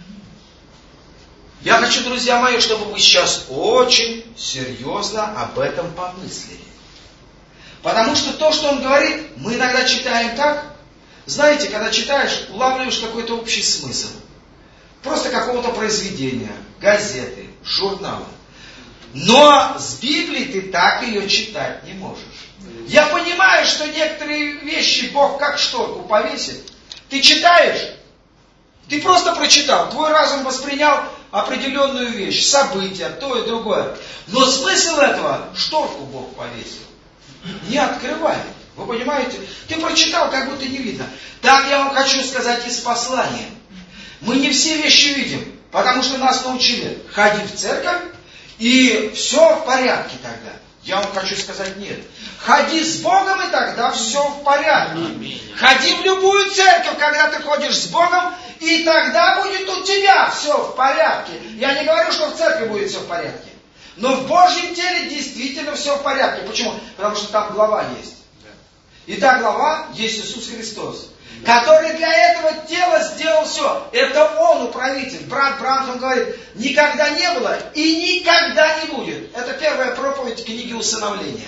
Я хочу, друзья мои, чтобы вы сейчас очень серьезно об этом помыслили. Потому что то, что он говорит, мы иногда читаем так. Знаете, когда читаешь, улавливаешь какой-то общий смысл. Просто какого-то произведения, газеты, журнала. Но с Библии ты так ее читать не можешь. Я понимаю, что некоторые вещи Бог как шторку повесит. Ты читаешь, ты просто прочитал, твой разум воспринял определенную вещь, события, то и другое. Но смысл этого шторку Бог повесил. Не открывай. Вы понимаете? Ты прочитал, как будто не видно. Так я вам хочу сказать из послания. Мы не все вещи видим, потому что нас научили ходить в церковь, и все в порядке тогда. Я вам хочу сказать нет. Ходи с Богом, и тогда все в порядке. Ходи в любую церковь, когда ты ходишь с Богом, и тогда будет у тебя все в порядке. Я не говорю, что в церкви будет все в порядке. Но в Божьем теле действительно все в порядке. Почему? Потому что там глава есть. И та глава есть Иисус Христос, который для этого тела сделал все. Это Он управитель. Брат Бранхам говорит, никогда не было и никогда не будет. Это первая проповедь книги Усыновления.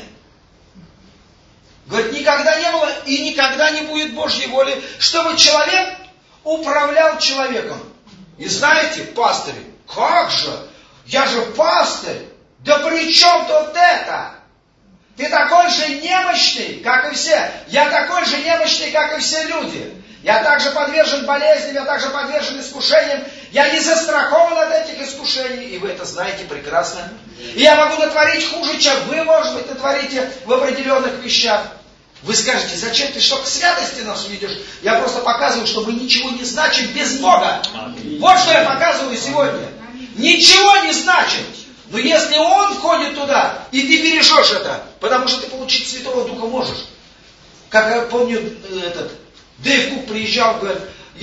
Говорит, никогда не было и никогда не будет Божьей воли, чтобы человек управлял человеком. И знаете, пастырь, как же? Я же пастырь. Да при чем тут это? Ты такой же немощный, как и все. Я такой же немощный, как и все люди. Я также подвержен болезням, я также подвержен искушениям. Я не застрахован от этих искушений, и вы это знаете прекрасно. И я могу натворить хуже, чем вы, может быть, натворите в определенных вещах. Вы скажете, зачем ты что, к святости нас ведешь? Я просто показываю, что мы ничего не значим без Бога. Вот что я показываю сегодня. Ничего не значим. Но если Он входит туда, и ты бережешь это, потому что ты получить Святого Духа можешь. Как я помню, этот Дэйв Кук приезжал, говорит,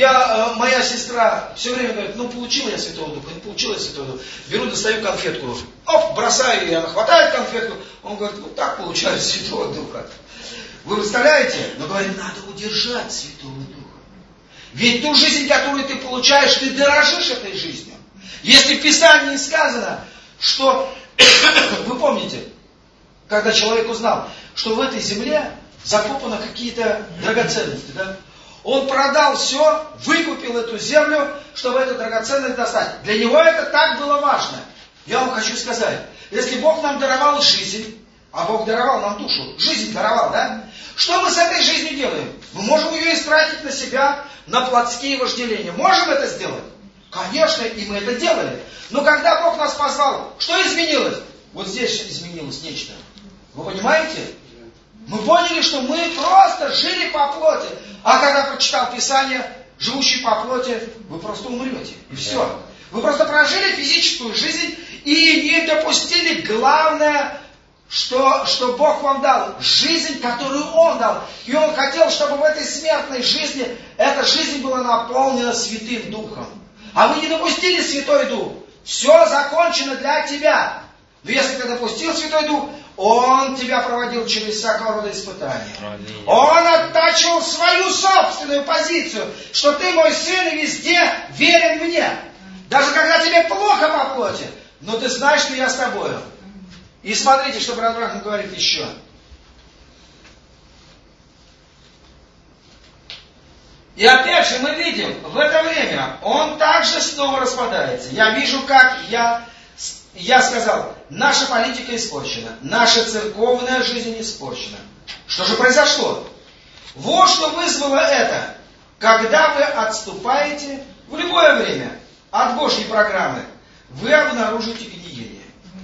я, моя сестра все время говорит, ну получила я Святого Духа, не получила я Святого Духа. Беру, достаю конфетку, оп, бросаю ее, она хватает конфетку. Он говорит, вот так получаю Святого Духа. Вы представляете? Но говорит, надо удержать Святого Духа. Ведь ту жизнь, которую ты получаешь, ты дорожишь этой жизнью. Если в Писании сказано, что, вы помните, когда человек узнал, что в этой земле закопаны какие-то драгоценности, да? Он продал все, выкупил эту землю, чтобы эту драгоценность достать. Для него это так было важно. Я вам хочу сказать, если Бог нам даровал жизнь, а Бог даровал нам душу, жизнь даровал, да? Что мы с этой жизнью делаем? Мы можем ее истратить на себя, на плотские вожделения. Можем это сделать? Конечно, и мы это делали. Но когда Бог нас позвал, что изменилось? Вот здесь изменилось нечто. Вы понимаете? Мы поняли, что мы просто жили по плоти. А когда прочитал Писание, живущий по плоти, вы просто умрете. И все. Вы просто прожили физическую жизнь и не допустили главное, что, что Бог вам дал. Жизнь, которую Он дал. И Он хотел, чтобы в этой смертной жизни эта жизнь была наполнена Святым Духом. А вы не допустили Святой Дух. Все закончено для тебя. Но если ты допустил Святой Дух, Он тебя проводил через всякого рода испытания. Он оттачивал свою собственную позицию, что ты мой сын и везде верен мне. Даже когда тебе плохо по плоти, но ты знаешь, что я с тобою. И смотрите, что брат Бранхам говорит еще. И опять же мы видим, в это время он также снова распадается. Я вижу, как я, я сказал, наша политика испорчена, наша церковная жизнь испорчена. Что же произошло? Вот что вызвало это. Когда вы отступаете в любое время от Божьей программы, вы обнаружите гниение.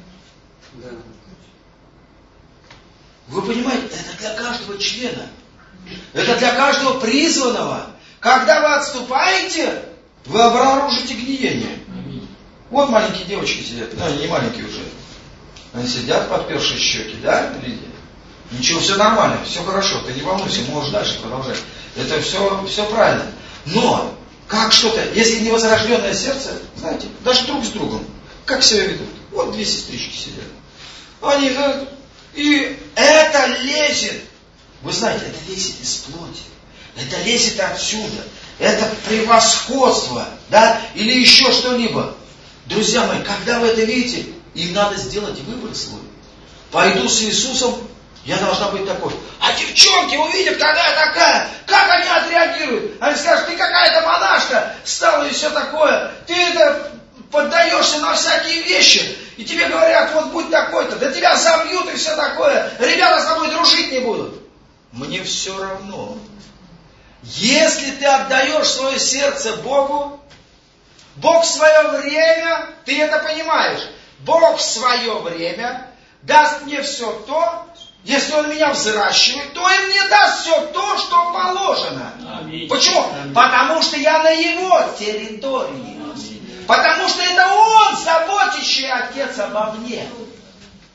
Вы понимаете, это для каждого члена. Это для каждого призванного. Когда вы отступаете, вы обнаружите гниение. Вот маленькие девочки сидят. Ну, они не маленькие уже. Они сидят, подпершие щеки, да, Лидия? Ничего, все нормально, все хорошо. Ты не волнуйся, можешь дальше продолжать. Это все, все правильно. Но, как что-то, если невозрожденное сердце, знаете, даже друг с другом, как себя ведут? Вот две сестрички сидят. Они, и это лезет. Вы знаете, это лезет из плоти. Это лезет отсюда. Это превосходство, да, или еще что-либо. Друзья мои, когда вы это видите, им надо сделать выбор свой. Пойду с Иисусом, я должна быть такой. А девчонки увидят, когда я такая, как они отреагируют? Они скажут, ты какая-то монашка стала и все такое. Ты это поддаешься на всякие вещи. И тебе говорят, вот будь такой-то, да тебя забьют и все такое. Ребята с тобой дружить не будут. Мне все равно. Если ты отдаешь свое сердце Богу, Бог в свое время, ты это понимаешь, Бог в свое время даст мне все то, если Он меня взращивает, то и мне даст все то, что положено. Аминь. Почему? Аминь. Потому что я на Его территории. Аминь. Потому что это Он, заботящий Отец обо мне.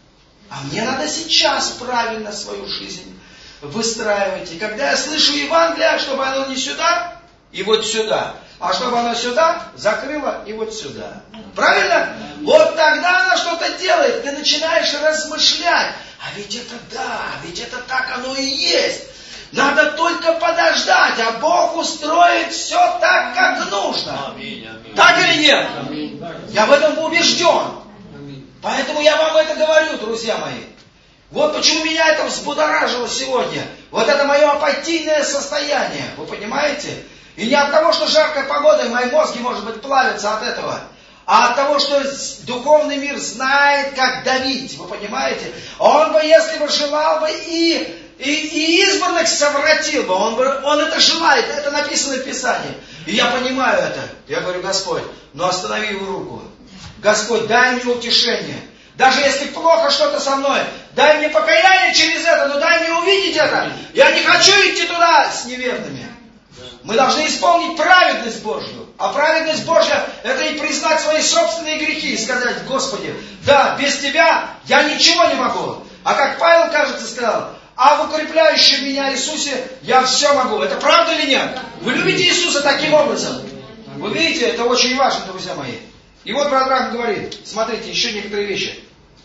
А мне надо сейчас правильно свою жизнь выстраивать. И когда я слышу Евангелие, чтобы оно не сюда и вот сюда, а чтобы оно сюда закрыло и вот сюда. Правильно? Вот тогда она что-то делает. Ты начинаешь размышлять. А ведь это да, ведь это так оно и есть. Надо только подождать, а Бог устроит все так, как нужно. Аминь, аминь. Так или нет? Аминь. Я в этом убежден. Аминь. Поэтому я вам это говорю, друзья мои. Вот почему меня это взбудоражило сегодня. Вот это мое апатийное состояние. Вы понимаете? И не от того, что жаркая погода, и мои мозги, может быть, плавятся от этого. А от того, что духовный мир знает, как давить. Вы понимаете? Он бы, если бы желал бы и... И, и избранных совратил бы, он, он это желает, это написано в Писании. И я понимаю это. Я говорю: Господь, ну останови его руку. Господь, дай мне утешение. Даже если плохо что-то со мной, дай мне покаяние через это, но дай мне увидеть это. Я не хочу идти туда с неверными. Мы должны исполнить праведность Божью. А праведность Божья — это и признать свои собственные грехи и сказать: Господи, да, без Тебя я ничего не могу. А как Павел, кажется, сказал: а в укрепляющем меня Иисусе я все могу. Это правда или нет? Вы любите Иисуса таким образом? Вы видите, это очень важно, друзья мои. И вот брат Брахам говорит, смотрите, еще некоторые вещи.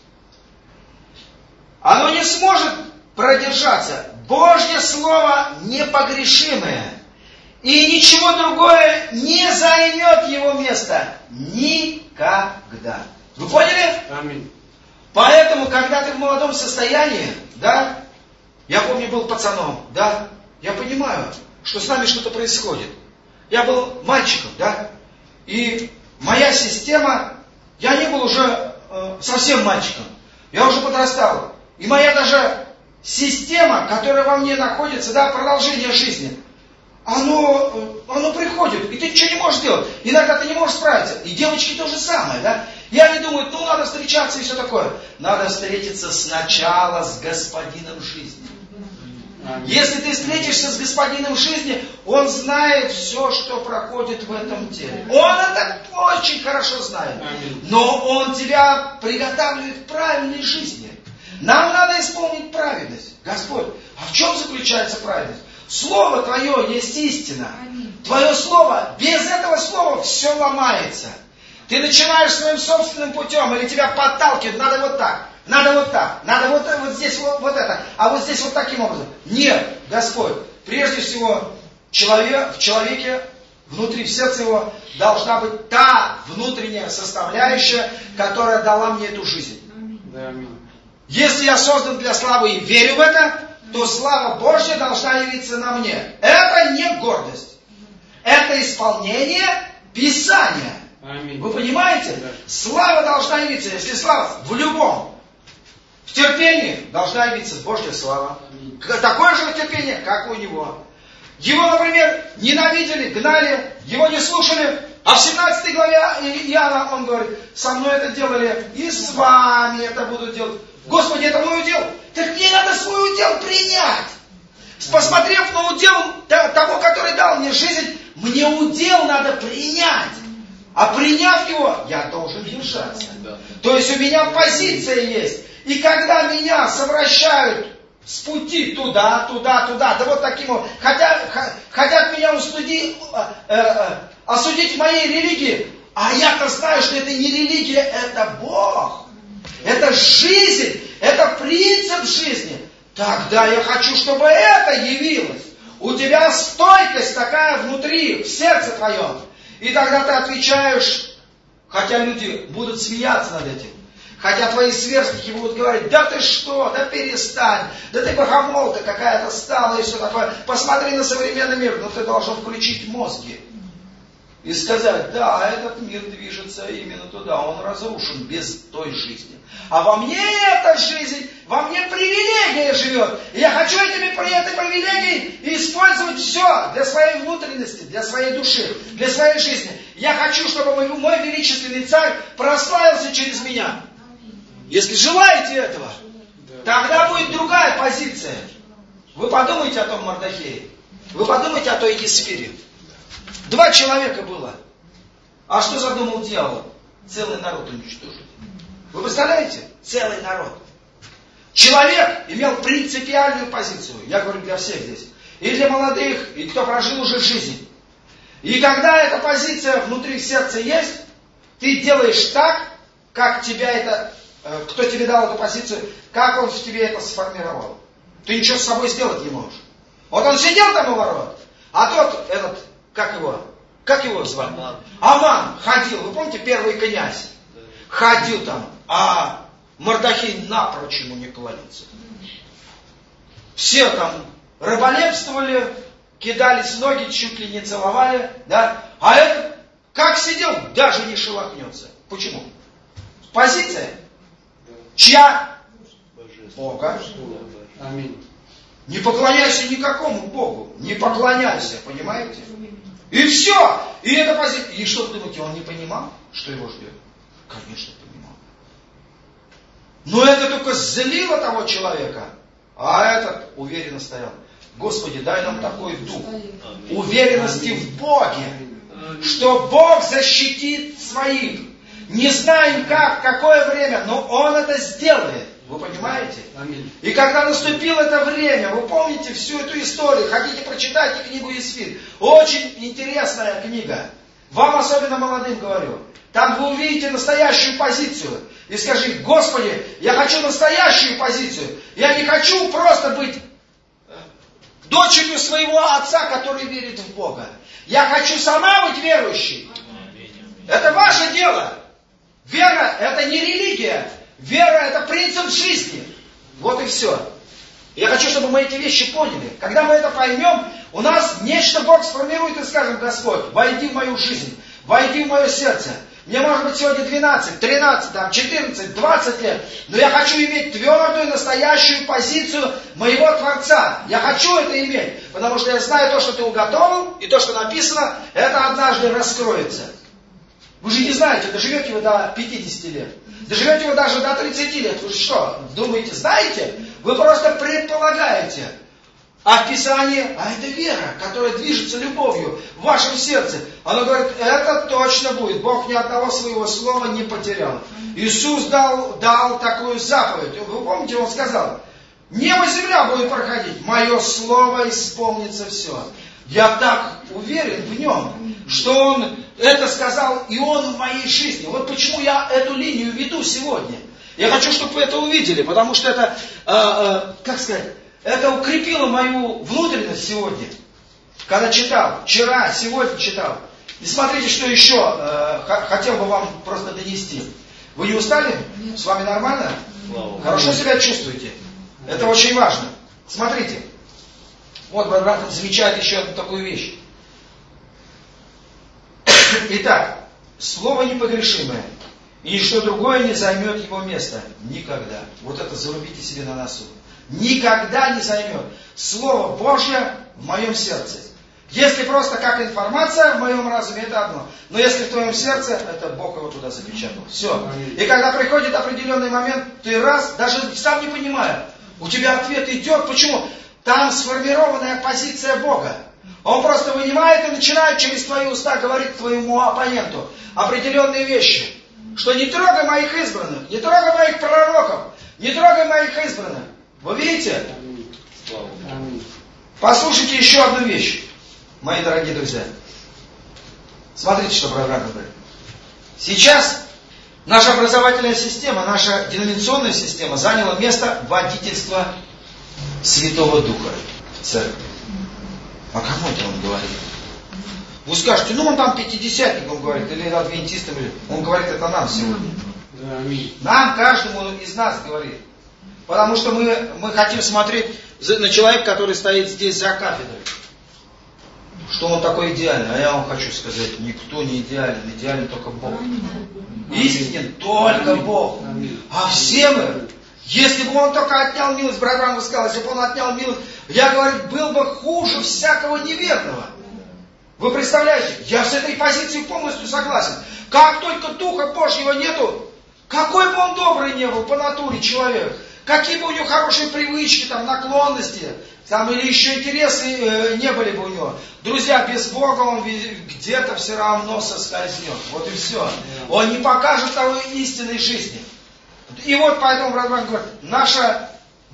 Оно не сможет продержаться. Божье Слово непогрешимое. И ничего другое не займет его место. Никогда. Вы поняли? Аминь. Поэтому, когда ты в молодом состоянии, да, я помню, был пацаном, да, я понимаю, что с нами что-то происходит. Я был мальчиком, да, и моя система, я не был уже э, совсем мальчиком, я уже подрастал. И моя даже система, которая во мне находится, да, продолжение жизни, оно, э, оно приходит, и ты ничего не можешь делать. Иногда ты не можешь справиться. И девочки то же самое, да. И они думают: ну надо встречаться и все такое. Надо встретиться сначала с господином жизни. Если ты встретишься с господином жизни, он знает все, что проходит в этом теле. Он это очень хорошо знает. Но он тебя приготавливает к правильной жизни. Нам надо исполнить праведность. Господь, а в чем заключается праведность? Слово Твое есть истина. Твое Слово, без этого Слова все ломается. Ты начинаешь своим собственным путем, или тебя подталкивают: надо вот так. Надо вот так, надо вот, вот здесь вот, вот это, а вот здесь вот таким образом. Нет, Господь, прежде всего человек, в человеке, внутри, в сердце его должна быть та внутренняя составляющая, которая дала мне эту жизнь. Если я создан для славы и верю в это, то слава Божья должна явиться на мне. Это не гордость, это исполнение Писания. Вы понимаете? Слава должна явиться, если слава в любом. В терпении должна явиться Божья слава. Такое же терпение, как у него. Его, например, ненавидели, гнали, его не слушали. А в семнадцатой главе Иоанна он говорит: со мной это делали, и с вами это будут делать. Господи, это мой удел. Так мне надо свой удел принять. Посмотрев на удел того, который дал мне жизнь, мне удел надо принять. А приняв его, я должен держаться. То есть у меня позиция есть. И когда меня совращают с пути туда, туда, туда, да вот таким вот, хотят, хотят меня устуди, э, э, осудить в моей религии, а я-то знаю, что это не религия, это Бог. Это жизнь, это принцип жизни. Тогда я хочу, чтобы это явилось. У тебя стойкость такая внутри, в сердце твоем. И тогда ты отвечаешь, хотя люди будут смеяться над этим. Хотя твои сверстники будут говорить: да ты что, да перестань, да ты богомолка какая-то стала и все такое. Посмотри на современный мир, но ты должен включить мозги. И сказать: да, этот мир движется именно туда, он разрушен без той жизни. А во мне эта жизнь, во мне привилегия живет. И я хочу этими, этой привилегией использовать все для своей внутренности, для своей души, для своей жизни. Я хочу, чтобы мой, мой величественный царь прославился через меня. Если желаете этого, тогда будет другая позиция. Вы подумайте о том Мордохее. Вы подумайте о той Есфире. Два человека было. А что задумал дьявол? Целый народ уничтожить. Вы представляете? Целый народ. Человек имел принципиальную позицию. Я говорю для всех здесь. И для молодых, и кто прожил уже жизнь. И когда эта позиция внутри сердца есть, ты делаешь так, как тебя это, кто тебе дал эту позицию, как он в тебе это сформировал. Ты ничего с собой сделать не можешь. Вот он сидел там у ворот, а тот, этот, как его, как его звали? Аман ходил, вы помните, первый князь? Ходил там, а Мордахей напрочь ему не кланяется. Все там рыболепствовали, кидались в ноги, чуть ли не целовали, да? А этот, как сидел, даже не шелохнется. Почему? Позиция. Чья? Бога. Аминь. Не поклоняйся никакому Богу. Не поклоняйся, понимаете? И все. И эта позиция. И что вы думаете, он не понимал, что его ждет? Конечно, понимал. Но это только злило того человека. А этот уверенно стоял. Господи, дай нам такой дух уверенности в Боге, что Бог защитит своих. Не знаем как, какое время, но Он это сделает. Вы понимаете? И когда наступило это время, вы помните всю эту историю, хотите прочитайте книгу Исфирь. Очень интересная книга. Вам, особенно молодым, говорю. Там вы увидите настоящую позицию. И скажи: Господи, я хочу настоящую позицию. Я не хочу просто быть дочерью своего отца, который верит в Бога. Я хочу сама быть верующей. Это ваше дело. Вера — это не религия. Вера — это принцип жизни. Вот и все. Я хочу, чтобы мы эти вещи поняли. Когда мы это поймем, у нас нечто Бог сформирует и скажем: Господь, войди в мою жизнь, войди в мое сердце. Мне может быть сегодня двенадцать, тринадцать, там, четырнадцать, двадцать лет, но я хочу иметь твердую, настоящую позицию моего Творца. Я хочу это иметь, потому что я знаю то, что ты уготовил, и то, что написано, это однажды раскроется. Вы же не знаете, доживете вы до пятидесяти лет, доживете вы даже до тридцати лет. Вы что, думаете, знаете? Вы просто предполагаете. А в Писании, а это вера, которая движется любовью в вашем сердце. Она говорит, это точно будет. Бог ни одного своего слова не потерял. Иисус дал, дал такую заповедь. Вы помните, Он сказал: небо и земля будут проходить, мое слово исполнится все. Я так уверен в Нем, что Он это сказал, и Он в моей жизни. Вот почему я эту линию веду сегодня. Я хочу, чтобы вы это увидели, потому что это, э, э, как сказать, это укрепило мою внутренность сегодня, когда читал, вчера, сегодня читал. И смотрите, что еще э, хотел бы вам просто донести. Вы не устали? Нет. С вами нормально? Слава. Хорошо себя чувствуете? Это очень важно. Смотрите. Вот брат Бранхам замечает еще одну такую вещь. Итак, слово непогрешимое, и ничто другое не займет его место. Никогда. Вот это зарубите себе на носу. Никогда не займет. Слово Божье в моем сердце. Если просто как информация в моем разуме, это одно. Но если в твоем сердце, это Бог его туда запечатал. Все. И когда приходит определенный момент, ты раз, даже сам не понимая, у тебя ответ идет. Почему? Там сформированная позиция Бога. Он просто вынимает и начинает через твои уста говорить твоему оппоненту определенные вещи. Что не трогай моих избранных, не трогай моих пророков, не трогай моих избранных. Вы видите? Послушайте еще одну вещь, мои дорогие друзья. Смотрите, что брат Бранхам говорит. Сейчас наша образовательная система, наша деноминационная система заняла место водительства Святого Духа в церкви. А кому это он говорит? Вы скажете, ну он там пятидесятник, он говорит, или адвентист, он говорит это нам сегодня. Нам, каждому из нас говорит. Потому что мы, мы хотим смотреть на человека, который стоит здесь за кафедрой. Что он такой идеальный. А я вам хочу сказать, никто не идеален. Идеален только Бог. Истинен только Бог. А все мы, если бы он только отнял милость, брат Бранхам сказал, если бы он отнял милость, я говорю, был бы хуже всякого неверного. Вы представляете, я с этой позицией полностью согласен. Как только Духа Божьего нету, какой бы он добрый не был по натуре человек, какие бы у него хорошие привычки, там, наклонности, там, или еще интересы э, не были бы у него. Друзья, без Бога он где-то все равно соскользнет. Вот и все. Он не покажет того истинной жизни. И вот поэтому, брат Бранхам говорит, наша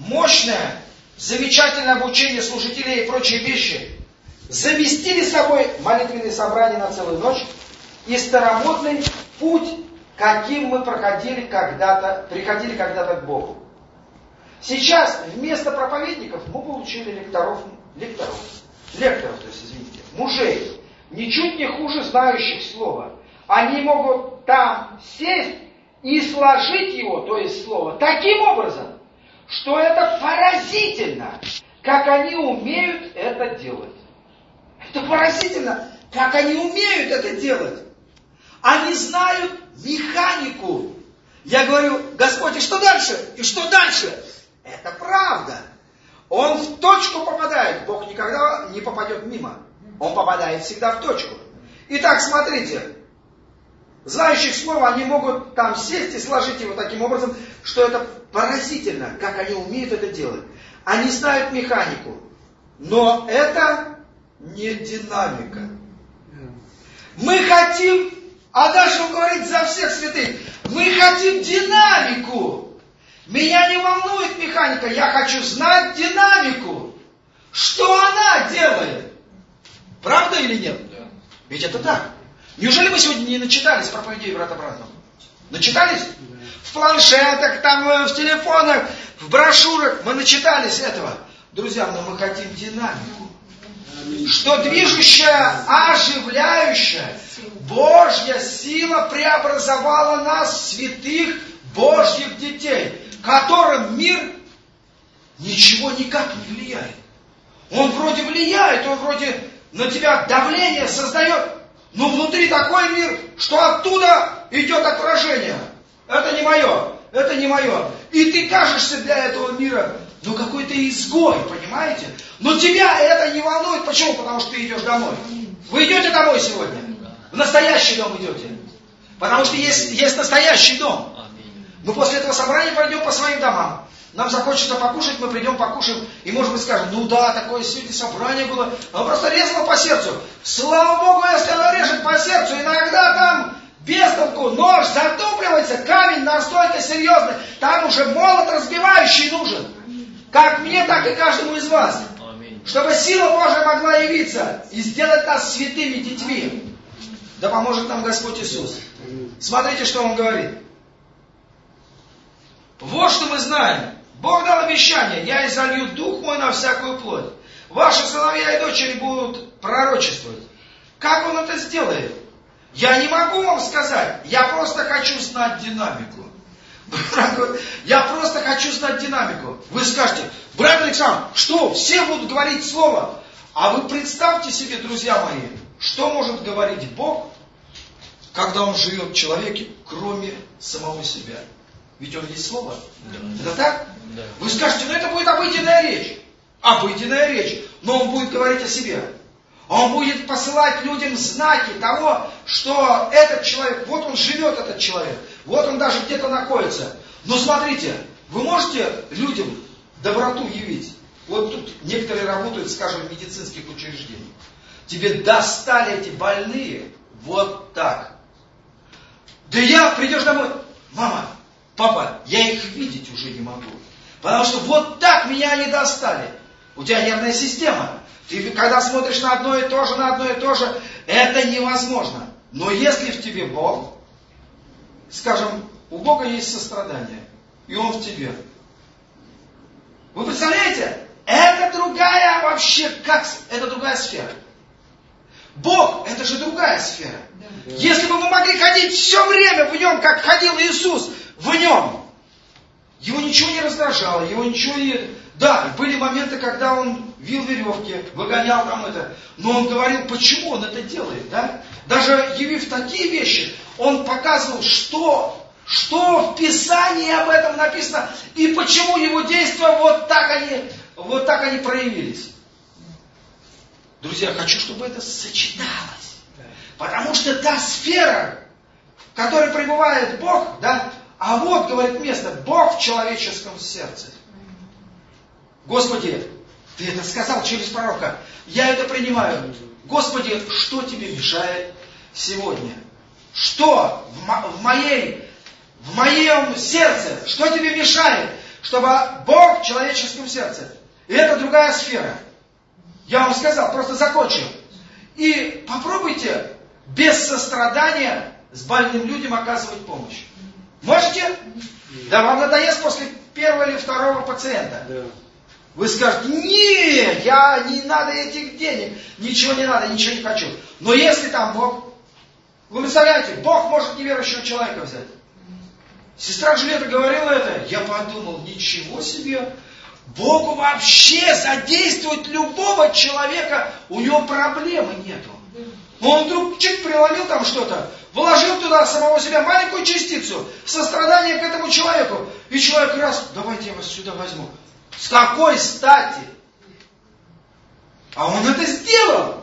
мощное, замечательное обучение служителей и прочие вещи заместили собой молитвенные собрания на целую ночь и старомодный путь, каким мы проходили когда-то, приходили когда-то к Богу. Сейчас вместо проповедников мы получили лекторов, лекторов, лекторов, то есть, извините, мужей, ничуть не хуже знающих слова. Они могут там сесть и сложить его, то есть слово, таким образом, что это поразительно, как они умеют это делать. Это поразительно, как они умеют это делать. Они знают механику. Я говорю: Господь, и что дальше? И что дальше? Это правда. Он в точку попадает. Бог никогда не попадет мимо. Он попадает всегда в точку. Итак, смотрите. Знающих слова, они могут там сесть и сложить его таким образом, что это поразительно, как они умеют это делать. Они знают механику. Но это не динамика. Мы хотим, а дальше он говорит за всех святых, мы хотим динамику. Меня не волнует механика, я хочу знать динамику. Что она делает? Правда или нет? Да. Ведь это так. Неужели мы сегодня не начитались проповедей брата брату? Начитались? Да. В планшетах, там, в телефонах, в брошюрах мы начитались этого. Друзья, но мы хотим динамику. Что движущая, оживляющая Божья сила преобразовала нас, святых Божьих детей, которым мир ничего никак не влияет. Он вроде влияет, он вроде на тебя давление создает, но внутри такой мир, что оттуда идет отражение. Это не мое, это не мое. И ты кажешься для этого мира, ну какой ты изгой, понимаете? Но тебя это не волнует. Почему? Потому что ты идешь домой. Вы идете домой сегодня? В настоящий дом идете. Потому что есть, есть настоящий дом. Мы после этого собрания пойдем по своим домам. Нам захочется покушать, мы придем покушаем. И может быть скажем: ну да, такое сегодня собрание было. Оно просто резало по сердцу. Слава Богу, если оно режет по сердцу, иногда там без толку нож затупливается, камень настолько серьезный. Там уже молот разбивающий нужен. Как мне, так и каждому из вас. Чтобы сила Божия могла явиться и сделать нас святыми детьми. Да поможет нам Господь Иисус. Смотрите, что Он говорит. Вот что мы знаем. Бог дал обещание: я изолью Дух Мой на всякую плоть. Ваши сыновья и дочери будут пророчествовать. Как Он это сделает? Я не могу вам сказать. Я просто хочу знать динамику. Я просто хочу знать динамику. Вы скажете: брат Александр, что, все будут говорить слово? А вы представьте себе, друзья мои, что может говорить Бог, когда Он живет в человеке, кроме самого себя? Ведь Он есть Слово. Да. Это так? Да. Вы скажете: ну это будет обыденная речь. Обыденная речь. Но Он будет говорить о себе. Он будет посылать людям знаки того, что этот человек, вот он живет, этот человек. Вот он даже где-то находится. Но смотрите, вы можете людям доброту явить? Вот тут некоторые работают, скажем, в медицинских учреждениях. Тебе достали эти больные вот так. Да я, придешь домой: мама, папа, я их видеть уже не могу. Потому что вот так меня они достали. У тебя нервная система. Ты когда смотришь на одно и то же, на одно и то же, это невозможно. Но если в тебе Бог, скажем, у Бога есть сострадание, и Он в тебе. Вы представляете? Это другая вообще, как, это другая сфера. Бог, это же другая сфера. Да. Если бы мы могли ходить все время в Нем, как ходил Иисус в Нем, Его ничего не раздражало, Его ничего не... Да, были моменты, когда Он вил веревки, выгонял там это. Но Он говорил, почему Он это делает, да? Даже явив такие вещи, Он показывал, что, что в Писании об этом написано, и почему Его действия вот так они, вот так они проявились. Друзья, хочу, чтобы это сочеталось. Потому что та сфера, в которой пребывает Бог, да, а вот, говорит место, Бог в человеческом сердце. Господи, Ты это сказал через пророка. Я это принимаю. Господи, что Тебе мешает сегодня? Что в, мо- в, моей, в моем сердце? Что Тебе мешает? чтобы Бог в человеческом сердце. И это другая сфера. Я вам сказал, просто закончу. И попробуйте без сострадания с больным людям оказывать помощь. Можете? Да вам надоест после первого или второго пациента. Да. Вы скажете, нет, я не надо этих денег, ничего не надо, ничего не хочу. Но если там Бог, вы представляете, Бог может неверующего человека взять. Сестра Джульетта говорила это, я подумал, ничего себе, Богу вообще задействовать любого человека, у него проблемы нету. Он вдруг чуть приловил там что-то, вложил туда самого себя маленькую частицу, сострадание к этому человеку. И человек раз, давайте я вас сюда возьму. С какой стати? А он это сделал.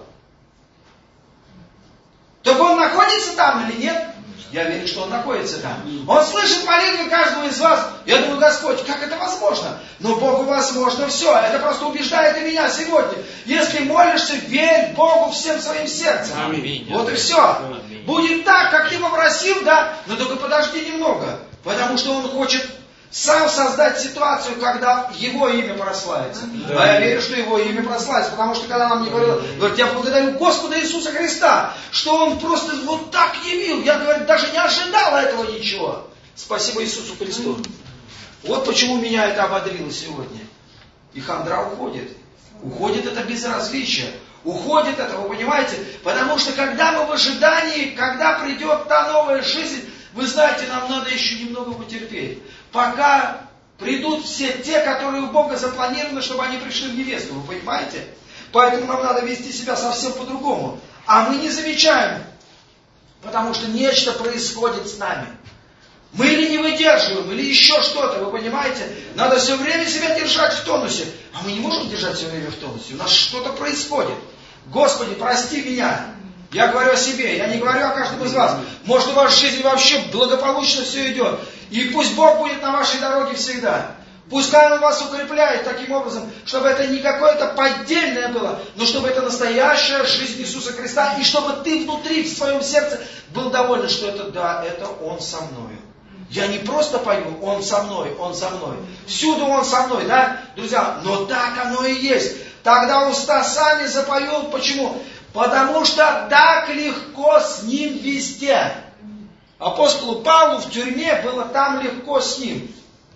Так он находится там или нет? Я верю, что он находится там. Он слышит молитвы каждого из вас. Я думаю, Господь, как это возможно? Но Богу возможно все. Это просто убеждает и меня сегодня. Если молишься, верь Богу всем своим сердцем. Аминь. Вот и все. Аминь. Будет так, как ты попросил, да? Но только подожди немного. Потому что Он хочет сам создать ситуацию, когда Его имя прославится. Да. А я верю, что Его имя прославится, потому что когда нам не говорил, говорит, я благодарю Господа Иисуса Христа, что Он просто вот так явил. Я, говорит, даже не ожидал этого ничего. Спасибо Иисусу Христу. Вот почему меня это ободрило сегодня. И хандра уходит. Уходит это безразличие. Уходит это, вы понимаете? Потому что когда мы в ожидании, когда придет та новая жизнь, вы знаете, нам надо еще немного потерпеть. Пока придут все те, которые у Бога запланированы, чтобы они пришли в невесту. Вы понимаете? Поэтому нам надо вести себя совсем по-другому. А мы не замечаем, потому что нечто происходит с нами. Мы или не выдерживаем, или еще что-то, вы понимаете? Надо все время себя держать в тонусе. А мы не можем держать все время в тонусе. У нас что-то происходит. Господи, прости меня. Я говорю о себе, я не говорю о каждом из вас. Может, у вас в жизни вообще благополучно все идет. И пусть Бог будет на вашей дороге всегда. Пускай Он вас укрепляет таким образом, чтобы это не какое-то поддельное было, но чтобы это настоящая жизнь Иисуса Христа, и чтобы ты внутри, в своем сердце, был доволен, что это да, это Он со мною. Я не просто пою, Он со мной, Он со мной. Всюду Он со мной, да, друзья? Но так оно и есть. Тогда уста сами запоют. Почему? Потому что так легко с Ним везде. Апостолу Павлу в тюрьме было там легко с Ним.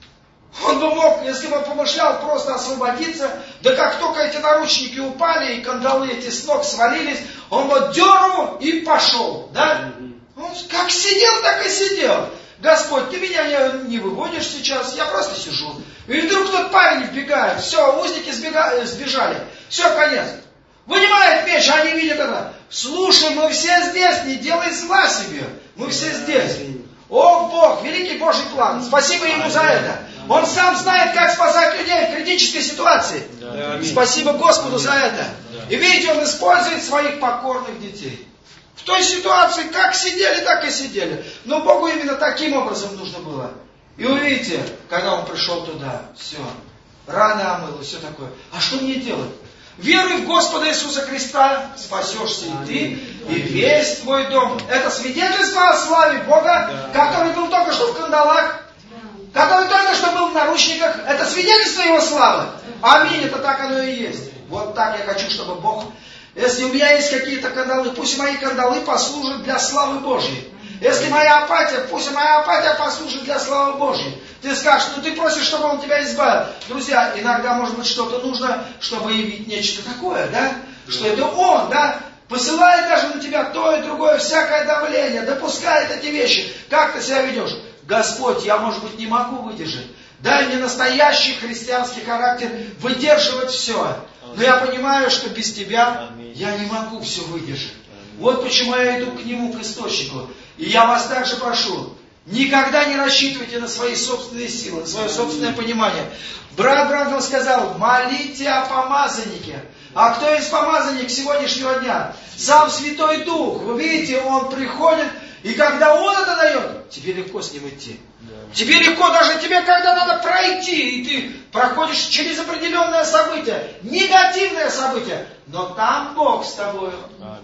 Он бы мог, если бы помышлял, просто освободиться. Да как только эти наручники упали, и кандалы эти с ног свалились, он вот дернул и пошел. Да? Он как сидел, так и сидел. Господь, ты меня не, не выводишь сейчас, я просто сижу. И вдруг тот парень вбегает, все, узники сбегали, сбежали, все, конец. Вынимает меч, а они видят это. Слушай, мы все здесь, не делай зла себе. Мы все здесь. О, Бог, великий Божий план. Спасибо Ему за это. Он сам знает, как спасать людей в критической ситуации. Спасибо Господу за это. И видите, Он использует своих покорных детей. В той ситуации, как сидели, так и сидели. Но Богу именно таким образом нужно было. И увидите, когда Он пришел туда, все, раны омыл и все такое. А что мне делать? Веруй в Господа Иисуса Христа, спасешься и ты, и весь твой дом. Это свидетельство о славе Бога, который был только что в кандалах, который только что был в наручниках. Это свидетельство Его славы. Аминь, это так оно и есть. Вот так я хочу, чтобы Бог... Если у меня есть какие-то кандалы, пусть мои кандалы послужат для славы Божьей. Если моя апатия, пусть моя апатия послужит для славы Божьей. Ты скажешь, ну ты просишь, чтобы Он тебя избавил. Друзья, иногда, может быть, что-то нужно, чтобы явить нечто такое, да? Что это Он, да? Посылает даже на тебя то и другое, всякое давление, допускает эти вещи. Как ты себя ведешь? Господь, я, может быть, не могу выдержать. Дай мне настоящий христианский характер выдерживать все. Но я понимаю, что без Тебя я не могу все выдержать. Вот почему я иду к Нему, к источнику. И я вас также прошу, никогда не рассчитывайте на свои собственные силы, на свое собственное понимание. Брат Бранхам сказал, молите о помазаннике. А кто есть помазанник сегодняшнего дня? Сам Святой Дух. Вы видите, Он приходит, и когда Он это дает, тебе легко с Ним идти. Тебе легко, даже тебе, когда надо пройти, и ты проходишь через определенное событие, негативное событие, но там Бог с тобой.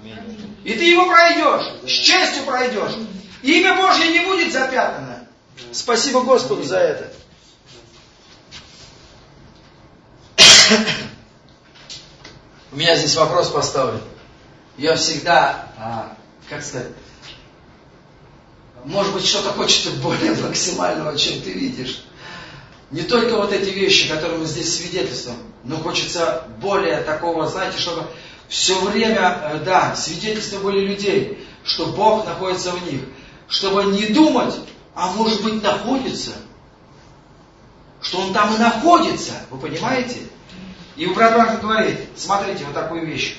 И ты его пройдешь, с честью пройдешь. Имя Божье не будет запятнано. Спасибо Господу за это. У меня здесь вопрос поставлен. Я всегда, а, как сказать, может быть, что-то хочется более максимального, чем ты видишь. Не только вот эти вещи, которые мы здесь свидетельствуем, но хочется более такого, знаете, чтобы все время, да, свидетельства были людей, что Бог находится в них. Чтобы не думать, а может быть находится. Что Он там и находится, вы понимаете? И брат Бранхам говорит, смотрите, вот такую вещь.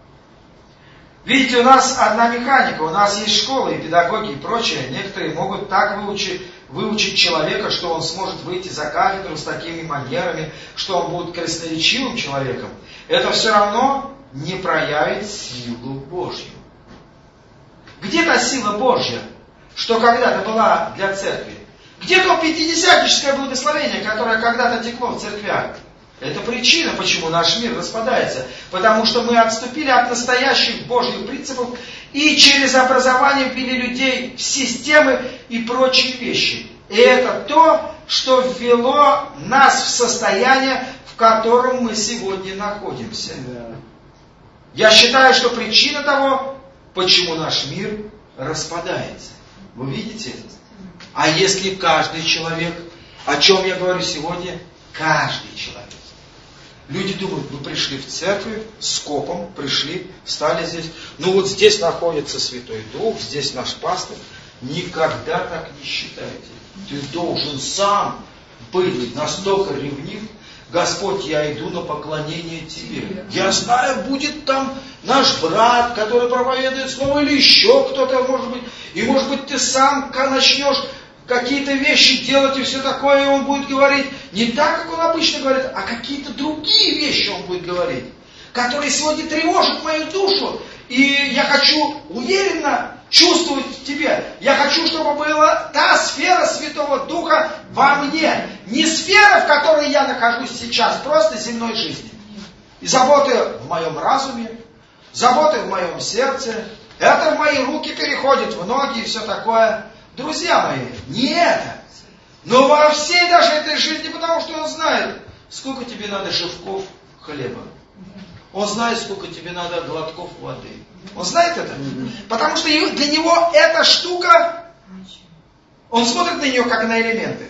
Видите, у нас одна механика, у нас есть школы, и педагоги, и прочее. Некоторые могут так выучить, выучить человека, что он сможет выйти за кафедру с такими манерами, что он будет красноречивым человеком. Это все равно не проявит силу Божью. Где та сила Божья, что когда-то была для церкви? Где то пятидесятническое благословение, которое когда-то текло в церквях? Это причина, почему наш мир распадается. Потому что мы отступили от настоящих Божьих принципов и через образование ввели людей в системы и прочие вещи. И это то, что ввело нас в состояние, в котором мы сегодня находимся. Я считаю, что причина того, почему наш мир распадается. Вы видите? А если каждый человек, о чем я говорю сегодня, каждый человек. Люди думают, мы пришли в церковь с копом, пришли, встали здесь. Ну вот здесь находится Святой Дух, здесь наш пастор. Никогда так не считайте. Ты должен сам быть настолько ревнив. Господь, я иду на поклонение Тебе. Я знаю, будет там наш брат, который проповедует слово, или еще кто-то, может быть. И может быть ты сам начнешь какие-то вещи делать и все такое, и он будет говорить не так, как он обычно говорит, а какие-то другие вещи он будет говорить, которые сегодня тревожат мою душу. И я хочу уверенно чувствовать в тебе. Я хочу, чтобы была та сфера Святого Духа во мне. Не сфера, в которой я нахожусь сейчас, просто земной жизни. И заботы в моем разуме, заботы в моем сердце. Это в мои руки переходит, в ноги и все такое. Друзья мои, не это. Но во всей даже этой жизни, потому что он знает, сколько тебе надо живков хлеба. Он знает, сколько тебе надо глотков воды. Он знает это? Потому что для него эта штука, он смотрит на нее как на элементы.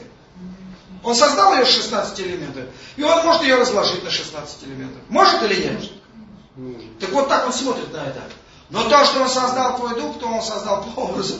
Он создал ее из шестнадцати элементов, и он может ее разложить на шестнадцать элементов. Может или нет? Может. Так вот так он смотрит на это. Но то, что он создал твой дух, то он создал по образу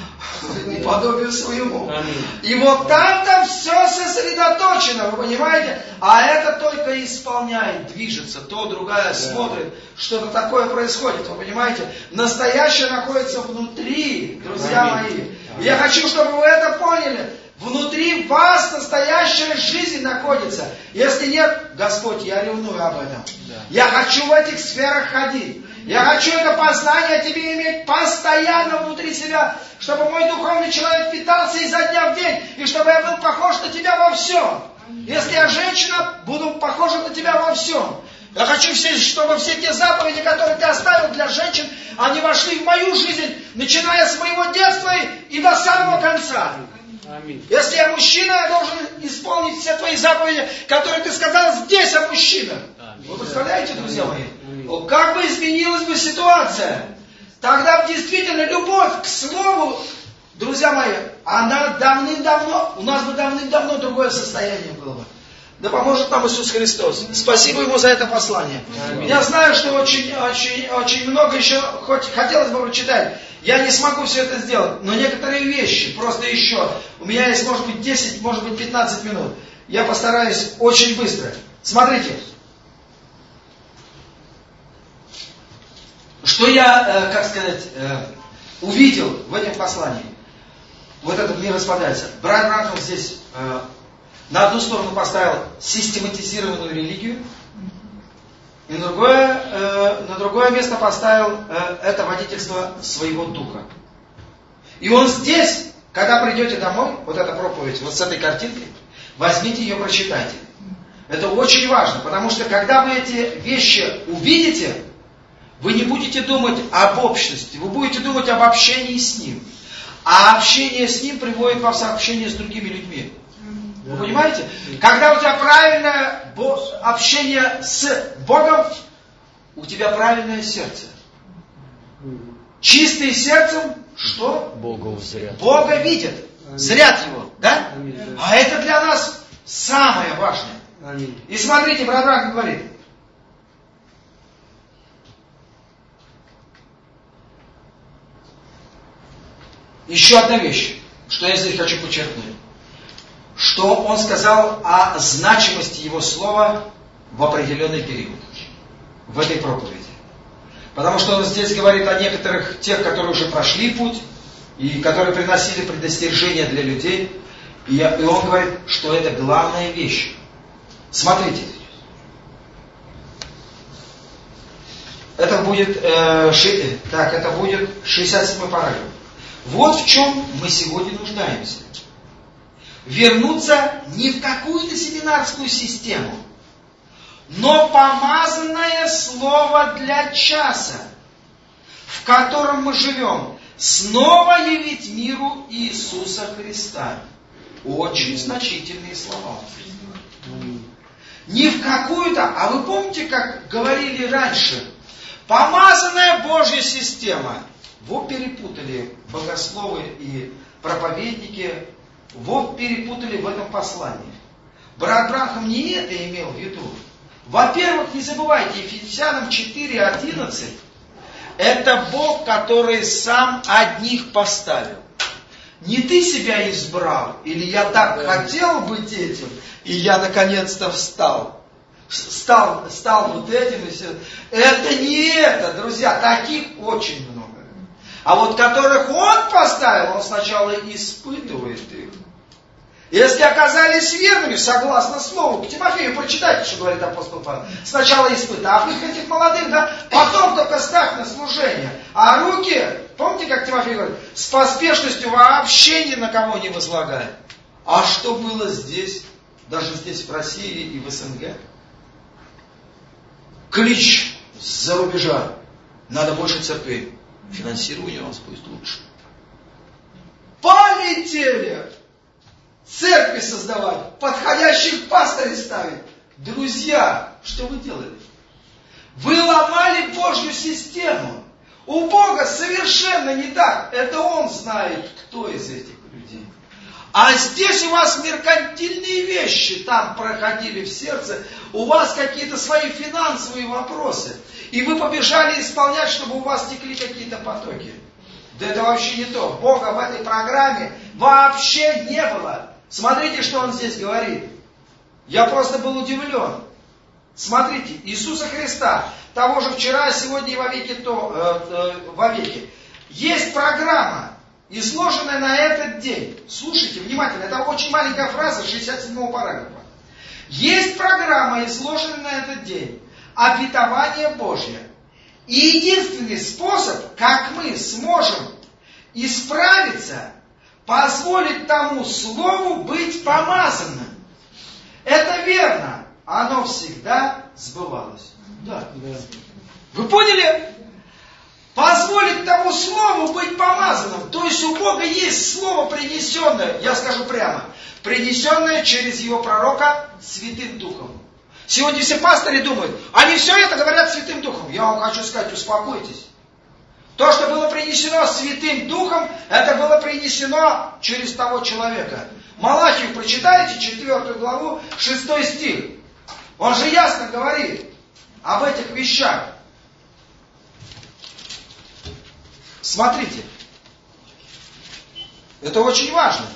и подобию своему. И вот там-то все сосредоточено, вы понимаете? А это только исполняет, движется, то другая смотрит, что-то такое происходит, вы понимаете? Настоящее находится внутри, друзья мои. Я хочу, чтобы вы это поняли. Внутри вас настоящая жизнь находится. Если нет, Господь, я ревную об этом. Я хочу в этих сферах ходить. Я хочу это познание Тебе иметь постоянно внутри себя, чтобы мой духовный человек питался изо дня в день, и чтобы я был похож на Тебя во всем. Если я женщина, буду похожа на Тебя во всем. Я хочу, чтобы все те заповеди, которые Ты оставил для женщин, они вошли в мою жизнь, начиная с моего детства и до самого конца. Если я мужчина, я должен исполнить все Твои заповеди, которые Ты сказал здесь о мужчинах. Вы представляете, друзья мои? Как бы изменилась бы ситуация? Тогда действительно любовь к Слову, друзья мои, она давным-давно, у нас бы давным-давно другое состояние было бы. Да поможет нам Иисус Христос. Спасибо Ему за это послание. Аминь. Я знаю, что очень, очень, очень много еще хоть хотелось бы прочитать. Я не смогу все это сделать, но некоторые вещи просто еще. У меня есть, может быть, десять, может быть, пятнадцать минут. Я постараюсь очень быстро. Смотрите. Что я, как сказать, увидел в этом послании. Вот этот мир распадается. Брат Бранхам здесь на одну сторону поставил систематизированную религию, и на другое, на другое место поставил это водительство своего духа. И он здесь, когда придете домой, вот эта проповедь, вот с этой картинкой, возьмите ее, прочитайте. Это очень важно, потому что когда вы эти вещи увидите, вы не будете думать об общности, вы будете думать об общении с Ним. А общение с Ним приводит вас в общение с другими людьми. Вы понимаете? Когда у тебя правильное общение с Богом, у тебя правильное сердце. Чистые сердцем, что? Бога узрят. Бога видят. Зрят Его. Да? А это для нас самое важное. И смотрите, брат Бранхам говорит. Еще одна вещь, что я здесь хочу подчеркнуть. Что он сказал о значимости его слова в определенный период. В этой проповеди. Потому что он здесь говорит о некоторых тех, которые уже прошли путь, и которые приносили предостережения для людей. И, и он говорит, что это главная вещь. Смотрите. Это будет, э, ши, так, это будет шестьдесят седьмой параграф. Вот в чем мы сегодня нуждаемся. Вернуться не в какую-то семинарскую систему, но помазанное слово для часа, в котором мы живем, снова явить миру Иисуса Христа. Очень значительные слова. Не в какую-то, а вы помните, как говорили раньше, помазанная Божья система. Вот перепутали богословы и проповедники, вот перепутали в этом послании. Брат Бранхам не это имел в виду. Во-первых, не забывайте, Ефесянам четыре одиннадцать, это Бог, который сам одних поставил. Не ты себя избрал, или я так хотел быть этим, и я наконец-то встал. Стал, стал вот этим и все. Это не это, друзья, таких очень много. А вот которых Он поставил, Он сначала испытывает их. Если оказались верными, согласно слову, к Тимофею прочитайте, что говорит апостол Павел. Сначала испытай, а их этих молодых, да, потом только ставь на служение. А руки, помните, как Тимофей говорит, с поспешностью вообще ни на кого не возлагай. А что было здесь, даже здесь в России и в СНГ? Клич с-за рубежа. Надо больше церквей. Финансирование у нас будет лучше. Полетели! Церкви создавать, подходящих пастырей ставить. Друзья, что вы делали? Вы ломали Божью систему. У Бога совершенно не так. Это Он знает, кто из этих людей. А здесь у вас меркантильные вещи там проходили в сердце. У вас какие-то свои финансовые вопросы. И вы побежали исполнять, чтобы у вас текли какие-то потоки. Да это вообще не то. Бога в этой программе вообще не было. Смотрите, что он здесь говорит. Я просто был удивлен. Смотрите, Иисуса Христа, того же вчера, сегодня и вовеки, то, э, э, вовеки. Есть программа, изложенная на этот день. Слушайте внимательно, это очень маленькая фраза шестьдесят седьмого параграфа. Есть программа, изложенная на этот день. Обетование Божье. И единственный способ, как мы сможем исправиться, позволить тому слову быть помазанным. Это верно. Оно всегда сбывалось. Да. Да. Вы поняли? Позволить тому слову быть помазанным. То есть у Бога есть слово принесенное, я скажу прямо, принесенное через его пророка Святым Духом. Сегодня все пастыри думают, они все это говорят Святым Духом. Я вам хочу сказать, успокойтесь. То, что было принесено Святым Духом, это было принесено через того человека. Малахию прочитайте, четвёртую главу, шестой стих. Он же ясно говорит об этих вещах. Смотрите. Это очень важно.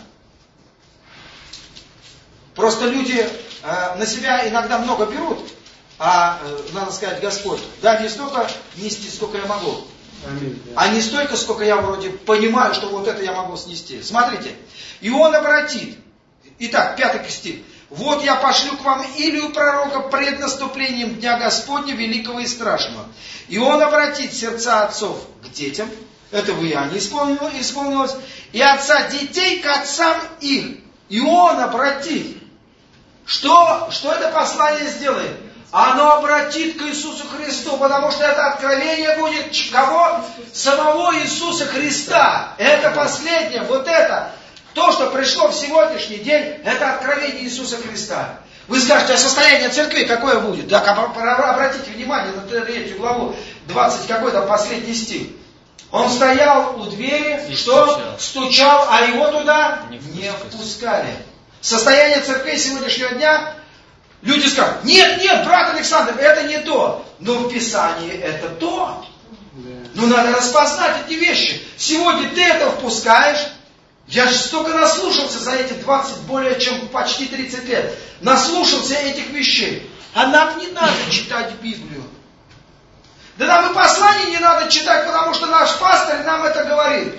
Просто люди э, на себя иногда много берут, а, э, надо сказать, Господь, дай мне столько нести, сколько я могу. А не столько, сколько я вроде понимаю, что вот это я могу снести. Смотрите. И он обратит. Итак, пятый стих. Вот я пошлю к вам Илию пророка пред наступлением Дня Господня великого и страшного. И он обратит сердца отцов к детям. Это в Иоанне исполнилось. И отца детей к отцам их. И он обратит. Что, что это послание сделает? Оно обратит к Иисусу Христу, потому что это откровение будет кого? Самого Иисуса Христа. Это последнее, вот это. То, что пришло в сегодняшний день, это откровение Иисуса Христа. Вы скажете, а состояние церкви какое будет? Да, обратите внимание на третью главу, двадцать какой там последний стих. Он стоял у двери, и что? Стучал. стучал, а его туда не, не впускали. Состояние церкви сегодняшнего дня, люди скажут, нет, нет, брат Александр, это не то. Но в Писании это то. Но надо распознать эти вещи. Сегодня ты это впускаешь. Я же столько наслушался за эти двадцать, более чем почти тридцать лет. Наслушался этих вещей. А нам не надо читать Библию. Да нам и послание не надо читать, потому что наш пастор нам это говорит.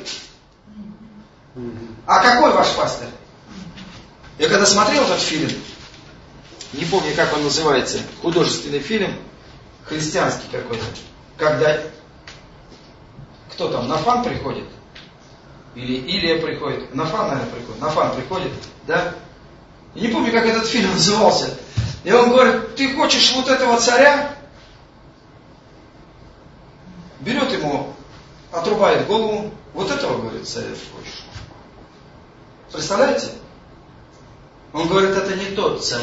А какой ваш пастор? Я когда смотрел этот фильм, не помню, как он называется, художественный фильм, христианский какой-то, когда кто там, Нафан приходит? Или Илия приходит? Нафан, наверное, приходит. Нафан приходит, да? Я не помню, как этот фильм назывался. И он говорит, ты хочешь вот этого царя? Берет ему, отрубает голову. Вот этого, говорит, царя ты хочешь. Представляете? Он говорит, это не тот царь.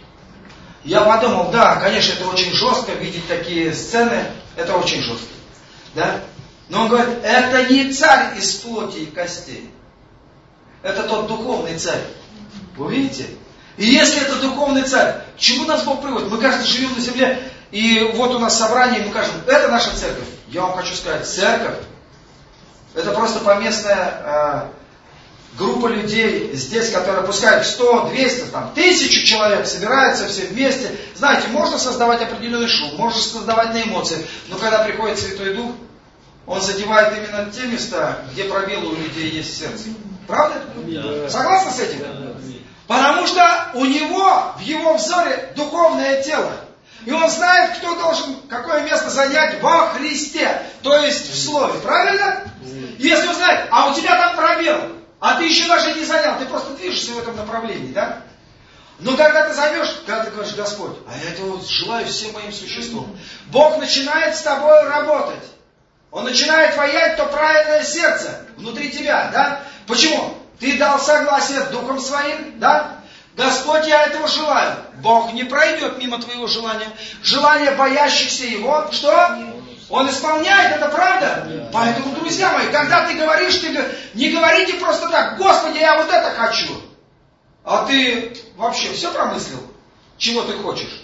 Я подумал, да, конечно, это очень жестко, видеть такие сцены, это очень жестко. Да? Но он говорит, это не царь из плоти и костей. Это тот духовный царь. Вы видите? И если это духовный царь, к чему нас Бог приводит? Мы, кажется, живем на земле, и вот у нас собрание, и мы кажем, это наша церковь. Я вам хочу сказать, церковь, это просто поместная э, группа людей здесь, которые пускают сто, двести, там, тысячу человек, собираются все вместе. Знаете, можно создавать определенный шум, можно создавать на эмоции, но когда приходит Святой Дух, Он задевает именно те места, где пробелы у людей есть в сердце. Правда? Да. Согласны с этим? Да. Потому что у него, в его взоре, духовное тело. И он знает, кто должен какое место занять во Христе. То есть в Слове. Правильно? Если он знает, а у тебя там пробел, а ты еще даже не занял, ты просто движешься в этом направлении, да? Но когда ты зовешь, когда ты говоришь, Господь, а я этого желаю всем моим существом. Бог начинает с тобой работать. Он начинает воять то правильное сердце внутри тебя, да? Почему? Ты дал согласие Духом Своим, да? Господь, я этого желаю. Бог не пройдет мимо твоего желания. Желание боящихся Его, что? Он исполняет, это правда? Да. Поэтому, друзья мои, когда ты говоришь, ты не говорите просто так, Господи, я вот это хочу. А ты вообще все промыслил? Чего ты хочешь?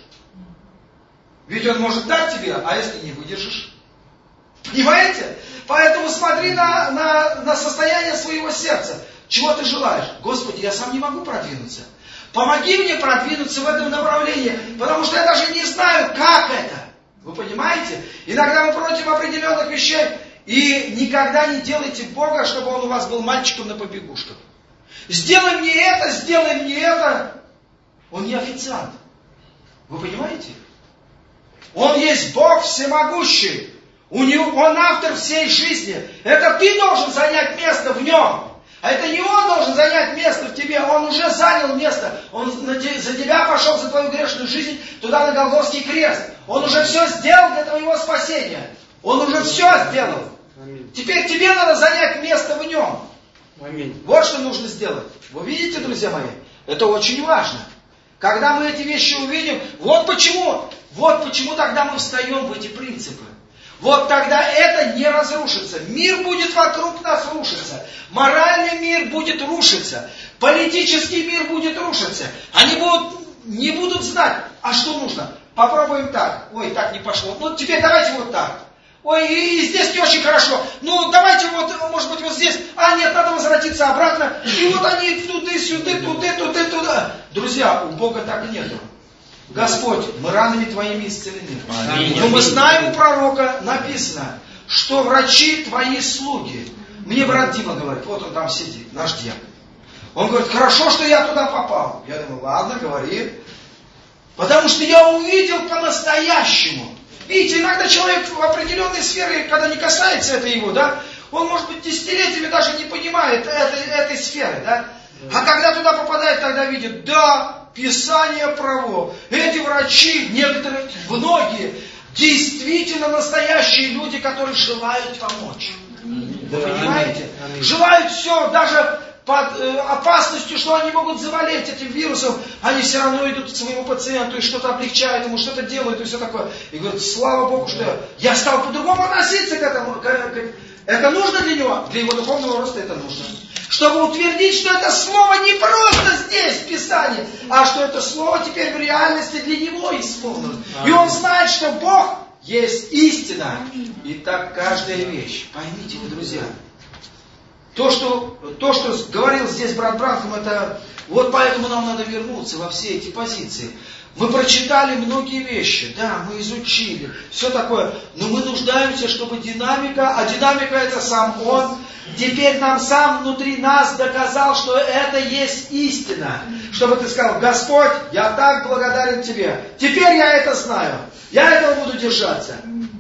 Ведь Он может дать тебе, а если не выдержишь? Понимаете? Поэтому смотри на, на, на состояние своего сердца. Чего ты желаешь? Господи, я сам не могу продвинуться. Помоги мне продвинуться в этом направлении, потому что я даже не знаю, как это. Вы понимаете? Иногда мы против определенных вещей, и никогда не делайте Бога, чтобы Он у вас был мальчиком на побегушках. Сделай мне это, сделай мне это. Он не официант. Вы понимаете? Он есть Бог всемогущий. У него, Он автор всей жизни. Это ты должен занять место в Нем. А это не Он должен занять место в тебе. Он уже занял место. Он за тебя пошел, за твою грешную жизнь, туда на Голгофский крест. Он уже все сделал для твоего спасения. Он уже все сделал. Аминь. Теперь тебе надо занять место в Нем. Аминь. Вот что нужно сделать. Вы видите, друзья мои? Это очень важно. Когда мы эти вещи увидим, вот почему, вот почему тогда мы встаем в эти принципы. Вот тогда это не разрушится. Мир будет вокруг нас рушиться. Моральный мир будет рушиться. Политический мир будет рушиться. Они будут, не будут знать, а что нужно. Попробуем так. Ой, так не пошло. Ну, теперь давайте вот так. Ой, и, и здесь не очень хорошо. Ну, давайте вот, может быть, вот здесь. А, нет, надо возвратиться обратно. И вот они туда-сюда, туда, туда, туда. Друзья, у Бога так нету. Господь, мы ранами Твоими исцелены. Аминь. Но мы знаем, у пророка написано, что врачи Твои слуги. Мне брат Дима говорит, вот он там сидит, наш диакон. Он говорит, хорошо, что я туда попал. Я думаю, ладно, говори. Потому что я увидел по-настоящему. Видите, иногда человек в определенной сфере, когда не касается это его, да, он, может быть, десятилетиями даже не понимает этой, этой сферы, да. А когда туда попадает, тогда видит, да, Писание право. Эти врачи, некоторые, многие, действительно настоящие люди, которые желают помочь. Вы понимаете? Желают все, даже под э, опасностью, что они могут заболеть этим вирусом, они все равно идут к своему пациенту и что-то облегчают ему, что-то делают и все такое. И говорят, слава Богу, что я, я стал по-другому относиться к этому. К, к, это нужно для него? Для его духовного роста это нужно. Чтобы утвердить, что это слово не просто здесь, в Писании, а что это слово теперь в реальности для него исполнено. И он знает, что Бог есть истина. И так каждая вещь. Поймите вы, друзья. То, что, то, что говорил здесь брат Бранхам, это вот поэтому нам надо вернуться во все эти позиции. Мы прочитали многие вещи, да, мы изучили, все такое, но мы нуждаемся, чтобы динамика, а динамика это сам Он, теперь нам сам внутри нас доказал, что это есть истина. Чтобы ты сказал, Господь, я так благодарен Тебе, теперь я это знаю, я этого буду держаться.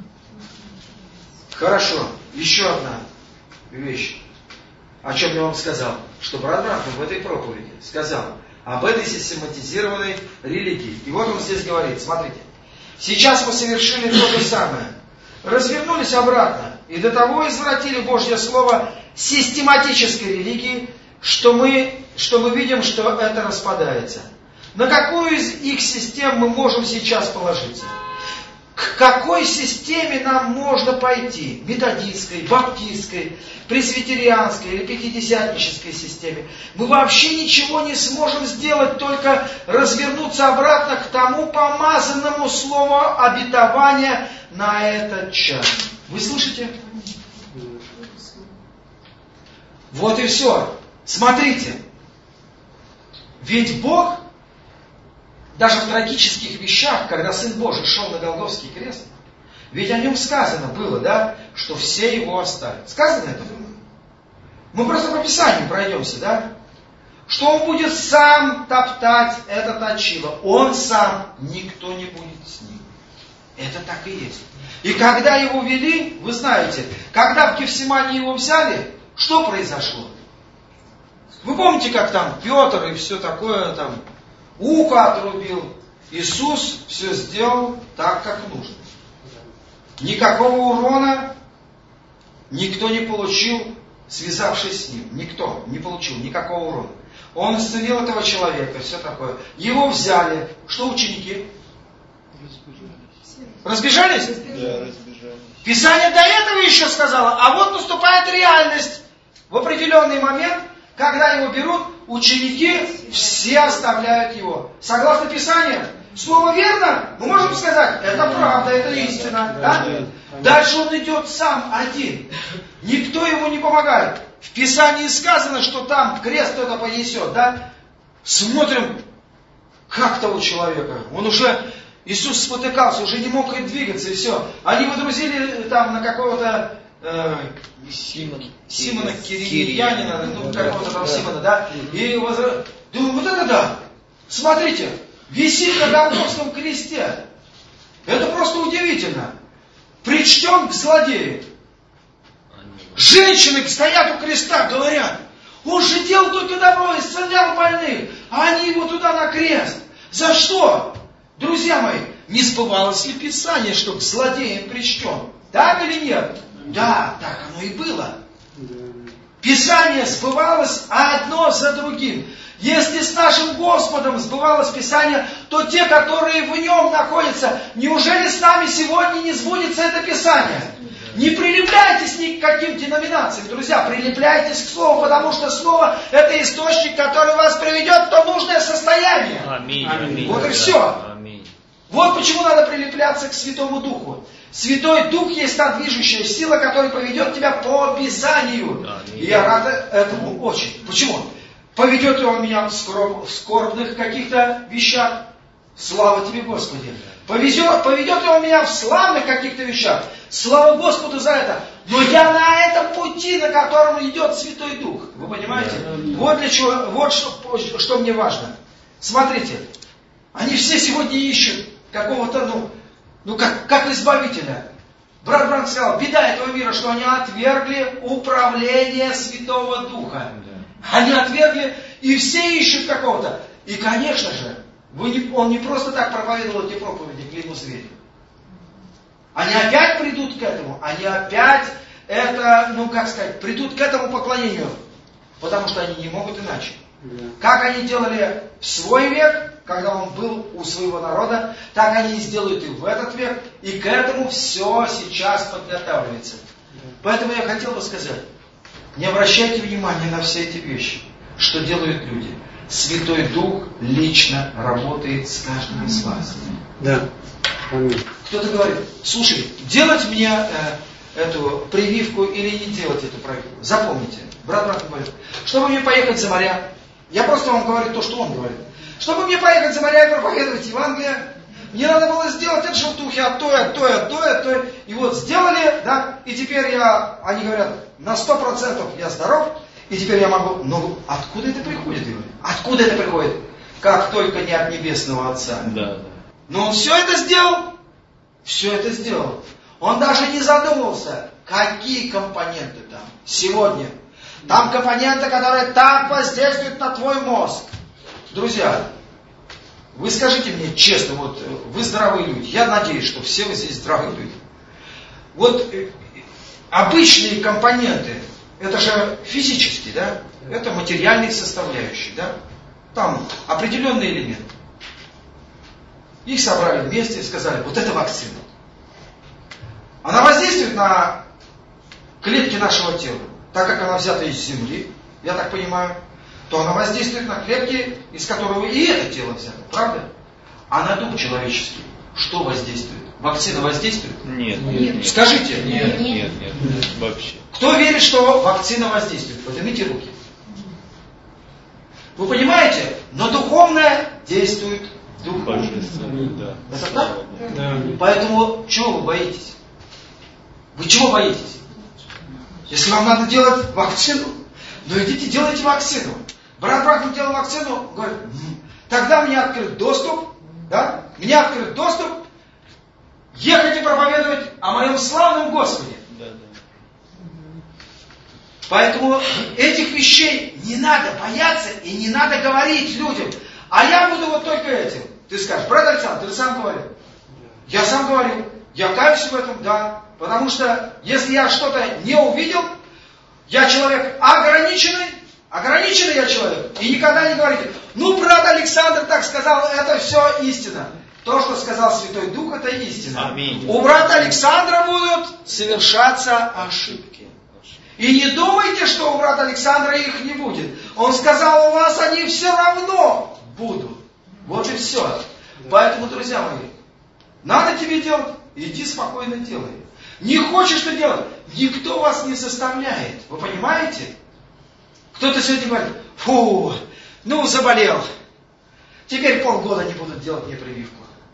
Хорошо, еще одна вещь. О чем я вам сказал? Что брат Бранхам в этой проповеди сказал об этой систематизированной религии. И вот он здесь говорит, смотрите. Сейчас мы совершили то же самое. Развернулись обратно. И до того извратили Божье Слово систематической религии, что мы, что мы видим, что это распадается. На какую из их систем мы можем сейчас положиться? К какой системе нам можно пойти? Методистской, баптистской, пресвитерианской или пятидесятнической системе? Мы вообще ничего не сможем сделать, только развернуться обратно к тому помазанному слову обетования на этот час. Вы слышите? Вот и все. Смотрите. Ведь Бог... Даже в трагических вещах, когда Сын Божий шел на Голгофский крест, ведь о нем сказано было, да, что все его оставят. Сказано это было? Мы просто по Писанию пройдемся, да? Что он будет сам топтать это точило. Он сам, никто не будет с ним. Это так и есть. И когда его вели, вы знаете, когда в Гефсимании его взяли, что произошло? Вы помните, как там Петр и все такое там... Ухо отрубил. Иисус все сделал так, как нужно. Никакого урона никто не получил, связавшись с ним. Никто не получил никакого урона. Он исцелил этого человека, все такое. Его взяли. Что ученики? Разбежались. Разбежались? Да, разбежались. Писание до этого еще сказало, а вот наступает реальность. В определенный момент, когда его берут, ученики все оставляют его. Согласно Писанию, слово верно, мы можем сказать, это правда, это истина. Да? Дальше он идет сам один. Никто ему не помогает. В Писании сказано, что там крест кто-то понесет. Да? Смотрим, как того человека. Он уже, Иисус спотыкался, уже не мог и двигаться, и все. Они выдрузили там на какого-то... Симон, Симона Кириньянина, ну какого-то там Симона, да? И возра... думаю, вот это да! Смотрите, висит на Голгофском кресте. Это просто удивительно. Причтен к злодею. Женщины стоят у креста, говорят, он же делал только добро, исцелял больных, а они его туда на крест. За что? Друзья мои, не сбывалось ли Писание, что к злодеям причтен? Так или нет? Да, так оно и было. Писание сбывалось одно за другим. Если с нашим Господом сбывалось Писание, то те, которые в нем находятся, неужели с нами сегодня не сбудется это Писание? Не прилепляйтесь ни к каким деноминациям, друзья, прилепляйтесь к Слову, потому что Слово – это источник, который вас приведет в то нужное состояние. Аминь. Аминь. Вот и все. Аминь. Вот почему надо прилепляться к Святому Духу. Святой Дух есть та движущая сила, которая поведет тебя по Писанию. Аминь. И я рад этому очень. Почему? Поведет ли он меня в, скорб, в скорбных каких-то вещах? Слава тебе, Господи. Повезет, поведет ли он меня в славных каких-то вещах? Слава Господу за это. Но я на этом пути, на котором идет Святой Дух. Вы понимаете? Вот для чего, вот что, что мне важно. Смотрите, они все сегодня ищут какого-то, ну, ну как, как избавителя. Брат Бранхам сказал, беда этого мира, что они отвергли управление Святого Духа. Они отвергли, и все ищут какого-то. И, конечно же, вы не, он не просто так проповедовал эти проповеди, клянусь верю. Они опять придут к этому, они опять это, ну как сказать, придут к этому поклонению. Потому что они не могут иначе. Да. Как они делали в свой век, когда он был у своего народа, так они и сделают и в этот век. И к этому все сейчас подготавливается. Да. Поэтому я хотел бы сказать, не обращайте внимания на все эти вещи, что делают люди. Святой Дух лично работает с каждым из вас. Да. Аминь. Кто-то говорит, слушай, делать мне э, эту прививку или не делать эту прививку? Запомните, брат брат говорит, чтобы мне поехать за моря, я просто вам говорю то, что он говорит. Чтобы мне поехать за моря и проповедовать Евангелие, мне надо было сделать это же в духе, а то, а то, а то, а то. И вот сделали, да, и теперь я, они говорят, на сто процентов я здоров, и теперь я могу, но откуда это приходит, Игорь? Откуда это приходит? Как только не от Небесного Отца. Да, да. Но он все это сделал, все это сделал. Он даже не задумывался, какие компоненты там сегодня. Там компоненты, которые так воздействуют на твой мозг. Друзья, вы скажите мне честно, вот вы здоровые люди, я надеюсь, что все вы здесь здоровые люди. Вот э, обычные компоненты, это же физические, да? Это материальные составляющие, да? Там определенные элементы. Их собрали вместе и сказали, вот это вакцина. Она воздействует на клетки нашего тела, так как она взята из земли, я так понимаю, то она воздействует на клетки, из которого и это тело взято, правда? А на дух человеческий что воздействует? Вакцина воздействует? Нет, нет. нет, нет. Скажите. Нет, нет, нет, нет, вообще. Кто верит, что вакцина воздействует? Поднимите руки. Вы понимаете? Но духовное действует духовное. Божественное, да. Это так? Да. Поэтому чего вы боитесь? Вы чего боитесь? Если вам надо делать вакцину, ну идите делайте вакцину. Брат Брахман делал вакцину, говорит, тогда мне открыт доступ, да? Мне открыт доступ ехать и проповедовать о моем славном Господе. Да, да. Поэтому этих вещей не надо бояться и не надо говорить людям. А я буду вот только этим. Ты скажешь, брат Александр, ты сам говорил. Я сам говорил. Я каюсь в этом, да. Потому что если я что-то не увидел, я человек ограниченный, ограниченный я человек. И никогда не говорите, ну брат Александр так сказал, это все истина. То, что сказал Святой Дух, это истина. Аминь. У брата Александра будут совершаться ошибки. И не думайте, что у брата Александра их не будет. Он сказал, у вас они все равно будут. Вот и все. Поэтому, друзья мои, надо тебе делать, иди спокойно делай. Не хочешь ты делать, никто вас не заставляет. Вы понимаете? Кто-то сегодня говорит, фу, ну заболел. Теперь полгода не будут делать мне прививку.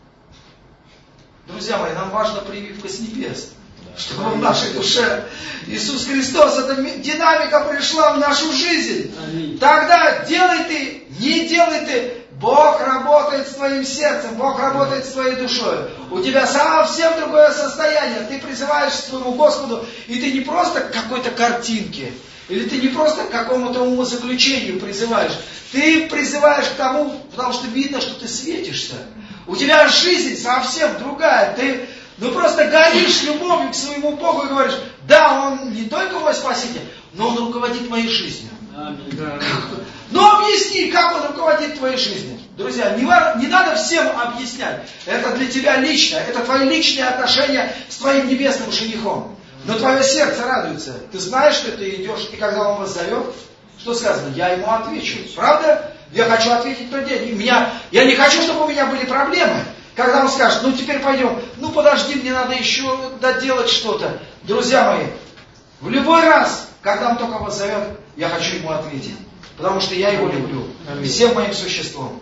Друзья мои, нам важна прививка с небес. Чтобы в нашей душе Иисус Христос, эта динамика пришла в нашу жизнь. Аминь. Тогда делай ты, не делай ты. Бог работает с твоим сердцем, Бог работает с твоей душой. У тебя совсем другое состояние. Ты призываешь к своему Господу, и ты не просто к какой-то картинке, или ты не просто к какому-то умозаключению призываешь. Ты призываешь к тому, потому что видно, что ты светишься. У тебя жизнь совсем другая. Ты ну просто горишь любовью к своему Богу и говоришь, да, Он не только мой Спаситель, но Он руководит моей жизнью. Аминь. Да. Но объясни, как Он руководит твоей жизнью. Друзья, не, не надо всем объяснять. Это для тебя лично. Это твои личные отношения с твоим небесным женихом. Но твое сердце радуется. Ты знаешь, что ты идешь, и когда Он вас зовет, что сказано? Я Ему отвечу. Правда? Я хочу ответить в тот день. И меня, я не хочу, чтобы у меня были проблемы. Когда Он скажет, ну теперь пойдем, ну подожди, мне надо еще доделать что-то. Друзья мои, в любой раз, когда Он только вас зовет, я хочу Ему ответить. Потому что я Его люблю. Аминь. Всем моим существом.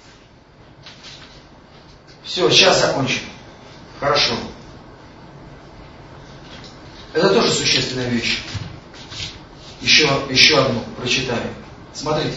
Все, сейчас закончим. Хорошо. Это тоже существенная вещь. Еще, еще одну прочитаю. Смотрите.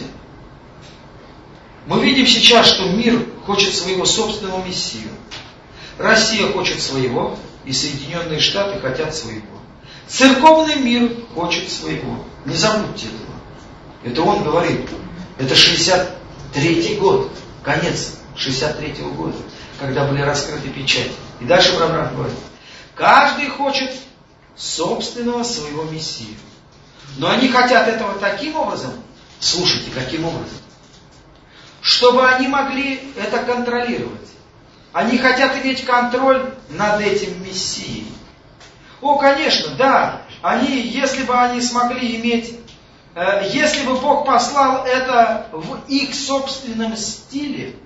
Мы видим сейчас, что мир хочет своего собственного мессию. Россия хочет своего, и Соединенные Штаты хотят своего. Церковный мир хочет своего. Не забудьте этого. Это он говорит. Это шестьдесят третий год. Конец шестьдесят третьего года. Когда были раскрыты печати. И дальше Брахман говорит. Каждый хочет собственного своего мессию. Но они хотят этого таким образом, слушайте, каким образом, чтобы они могли это контролировать. Они хотят иметь контроль над этим Мессией. О, конечно, да, они, если бы они смогли иметь, э, если бы Бог послал это в их собственном стиле,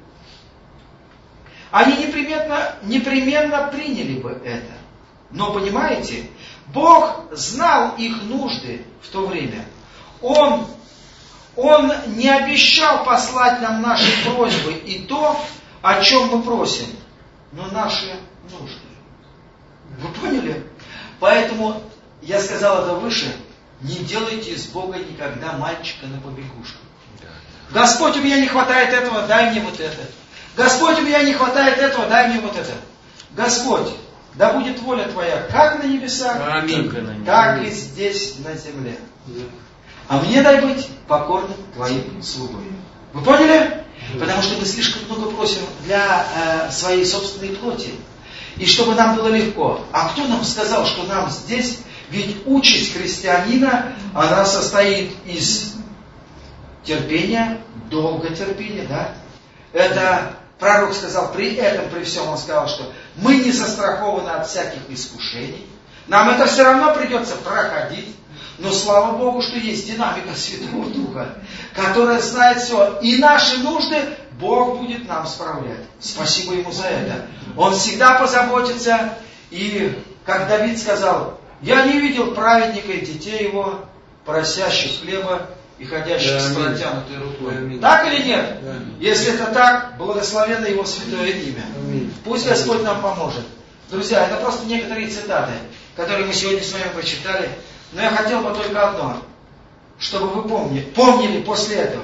они непременно, непременно приняли бы это. Но понимаете, Бог знал их нужды в то время. Он, Он не обещал послать нам наши просьбы и то, о чем мы просим, но наши нужды. Вы поняли? Поэтому я сказал это выше, не делайте из Бога никогда мальчика на побегушку. Господь, у меня не хватает этого, дай мне вот это. Господь, у меня не хватает этого, дай мне вот это. Господь, да будет воля Твоя, как на небесах, Аминь. так и здесь на земле. А мне дай быть покорным Твоим слугой. Вы поняли? Потому что мы слишком много просим для э, своей собственной плоти. И чтобы нам было легко. А кто нам сказал, что нам здесь, ведь участь христианина, она состоит из терпения, долготерпения, да? Это пророк сказал, при этом, при всем, он сказал, что мы не застрахованы от всяких искушений. Нам это все равно придется проходить. Но слава Богу, что есть динамика Святого Духа, которая знает все. И наши нужды Бог будет нам справлять. Спасибо Ему за это. Он всегда позаботится. И как Давид сказал, я не видел праведника и детей его, просящих хлеба и ходящих да, с протянутой рукой. Аминь. Так или нет? Да. Если это так, благословенно Его святое имя. Аминь. Пусть Господь нам поможет. Друзья, это просто некоторые цитаты, которые мы сегодня с вами прочитали. Но я хотел бы только одно, чтобы вы помнили, помнили после этого,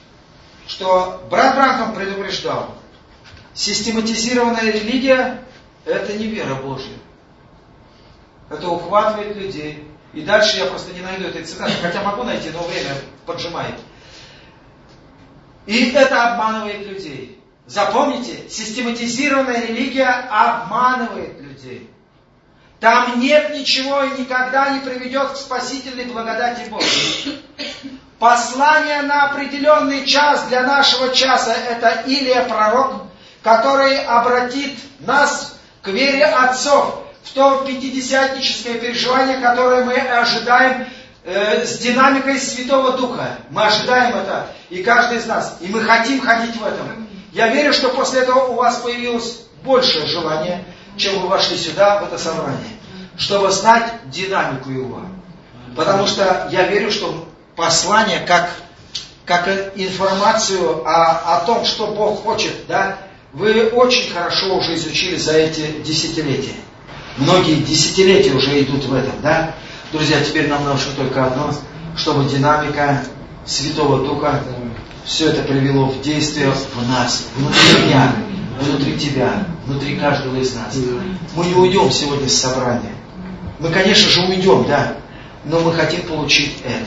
что брат Бранхам предупреждал, систематизированная религия – это не вера Божья. Это ухватывает людей. И дальше я просто не найду этой цитаты, хотя могу найти, но время поджимает. И это обманывает людей. Запомните, систематизированная религия обманывает людей. Там нет ничего и никогда не приведет к спасительной благодати Божьей. Послание на определенный час для нашего часа – это Илия пророк, который обратит нас к вере отцов в то пятидесятническое переживание, которое мы ожидаем э, с динамикой Святого Духа. Мы ожидаем это, и каждый из нас. И мы хотим ходить в этом. Я верю, что после этого у вас появилось большее желание, чем вы вошли сюда, в это собрание, чтобы знать динамику его. Потому что я верю, что послание, как, как информацию о, о том, что Бог хочет, да, вы очень хорошо уже изучили за эти десятилетия. Многие десятилетия уже идут в этом, да. Друзья, теперь нам нужно только одно, чтобы динамика Святого Духа все это привело в действие в нас, внутри меня, внутри тебя, внутри каждого из нас. Мы не уйдем сегодня с собрания. Мы, конечно же, уйдем, да, но мы хотим получить это,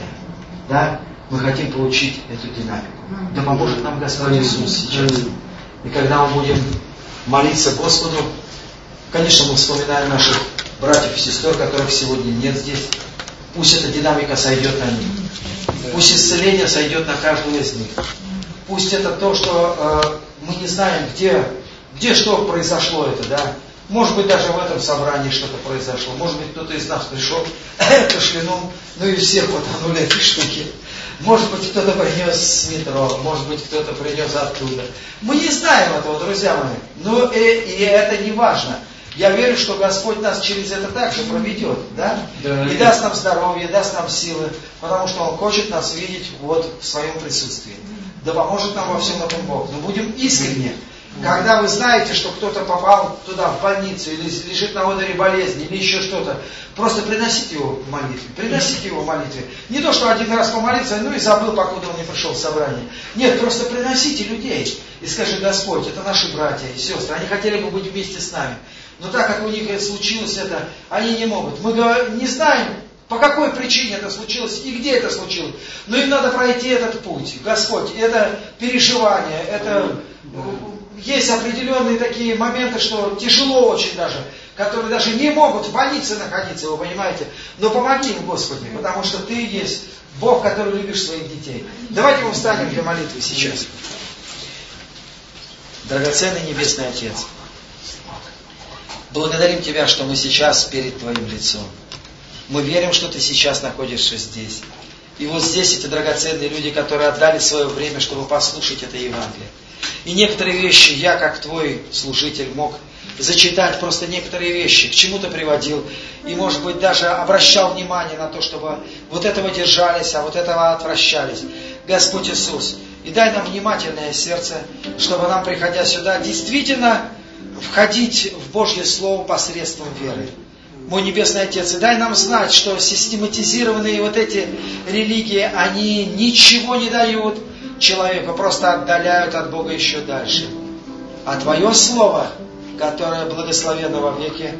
да, мы хотим получить эту динамику. Да поможет нам Господь Иисус сейчас. И когда мы будем молиться Господу, конечно, мы вспоминаем наших братьев и сестер, которых сегодня нет здесь. Пусть эта динамика сойдет на них. Пусть исцеление сойдет на каждого из них. Пусть это то, что э, мы не знаем, где, где что произошло это, да. Может быть, даже в этом собрании что-то произошло. Может быть, кто-то из нас пришел, кашлянул, ну и всех потонули эти штуки. Может быть, кто-то принес с метро, может быть, кто-то принес оттуда. Мы не знаем этого, друзья мои. Но и, и это не важно. Я верю, что Господь нас через это также проведет, да? Да, и даст нам здоровье, даст нам силы, потому что Он хочет нас видеть вот в Своем присутствии. Да поможет нам во всем этом Бог. Но будем искренне. Когда вы знаете, что кто-то попал туда, в больницу, или лежит на одре болезни, или еще что-то, просто приносите его в молитве. Приносите его в молитве. Не то, что один раз помолиться, ну и забыл, покуда он не пришел в собрание. Нет, просто приносите людей. И скажи: Господь, это наши братья и сестры, они хотели бы быть вместе с нами. Но так как у них случилось это, они не могут. Мы не знаем, по какой причине это случилось и где это случилось. Но им надо пройти этот путь. Господь, это переживание, это... есть определенные такие моменты, что тяжело очень даже, которые даже не могут в больнице находиться, вы понимаете. Но помоги им, Господи, потому что Ты есть Бог, который любишь своих детей. Давайте мы встанем для молитвы сейчас. Драгоценный Небесный Отец, благодарим Тебя, что мы сейчас перед Твоим лицом. Мы верим, что Ты сейчас находишься здесь. И вот здесь эти драгоценные люди, которые отдали свое время, чтобы послушать это Евангелие. И некоторые вещи я, как Твой служитель, мог зачитать просто некоторые вещи, к чему-то приводил. И, может быть, даже обращал внимание на то, чтобы вот этого держались, а вот этого отвращались. Господь Иисус, и дай нам внимательное сердце, чтобы нам, приходя сюда, действительно входить в Божье Слово посредством веры. Мой Небесный Отец, и дай нам знать, что систематизированные вот эти религии, они ничего не дают человеку, просто отдаляют от Бога еще дальше. А Твое Слово, которое благословенно во веки,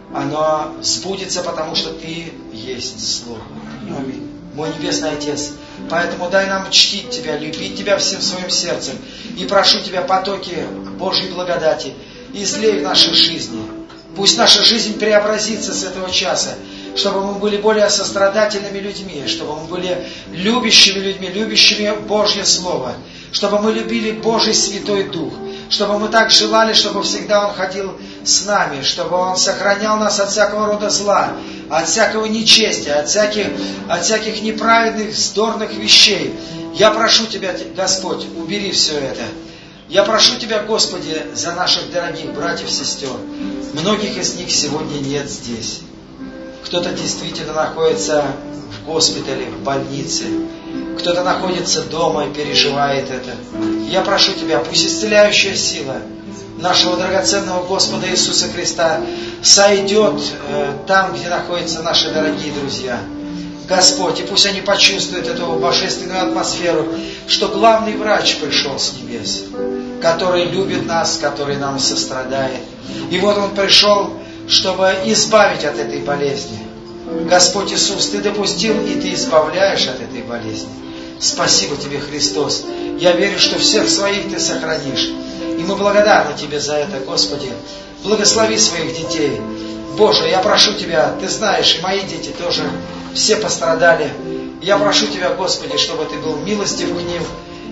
оно сбудется, потому что Ты есть Слово. Аминь. Мой Небесный Отец, поэтому дай нам чтить Тебя, любить Тебя всем своим сердцем. И прошу Тебя потоки Божьей благодати излей в нашей жизни. Пусть наша жизнь преобразится с этого часа, чтобы мы были более сострадательными людьми, чтобы мы были любящими людьми, любящими Божье Слово, чтобы мы любили Божий Святой Дух, чтобы мы так желали, чтобы всегда Он ходил с нами, чтобы Он сохранял нас от всякого рода зла, от всякого нечестия, от всяких, от всяких неправедных, вздорных вещей. Я прошу Тебя, Господь, убери все это. Я прошу Тебя, Господи, за наших дорогих братьев и сестер. Многих из них сегодня нет здесь. Кто-то действительно находится в госпитале, в больнице. Кто-то находится дома и переживает это. Я прошу Тебя, пусть исцеляющая сила нашего драгоценного Господа Иисуса Христа сойдет э, там, где находятся наши дорогие друзья. Господь, и пусть они почувствуют эту божественную атмосферу, что главный врач пришел с небес, который любит нас, который нам сострадает. И вот Он пришел, чтобы избавить от этой болезни. Господь Иисус, Ты допустил, и Ты избавляешь от этой болезни. Спасибо Тебе, Христос. Я верю, что всех своих Ты сохранишь. И мы благодарны Тебе за это, Господи. Благослови своих детей. Боже, я прошу Тебя, Ты знаешь, и мои дети тоже все пострадали. Я прошу Тебя, Господи, чтобы Ты был милостив к ним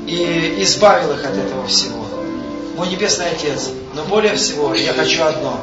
и избавил их от этого всего. Мой Небесный Отец, но более всего я хочу одно,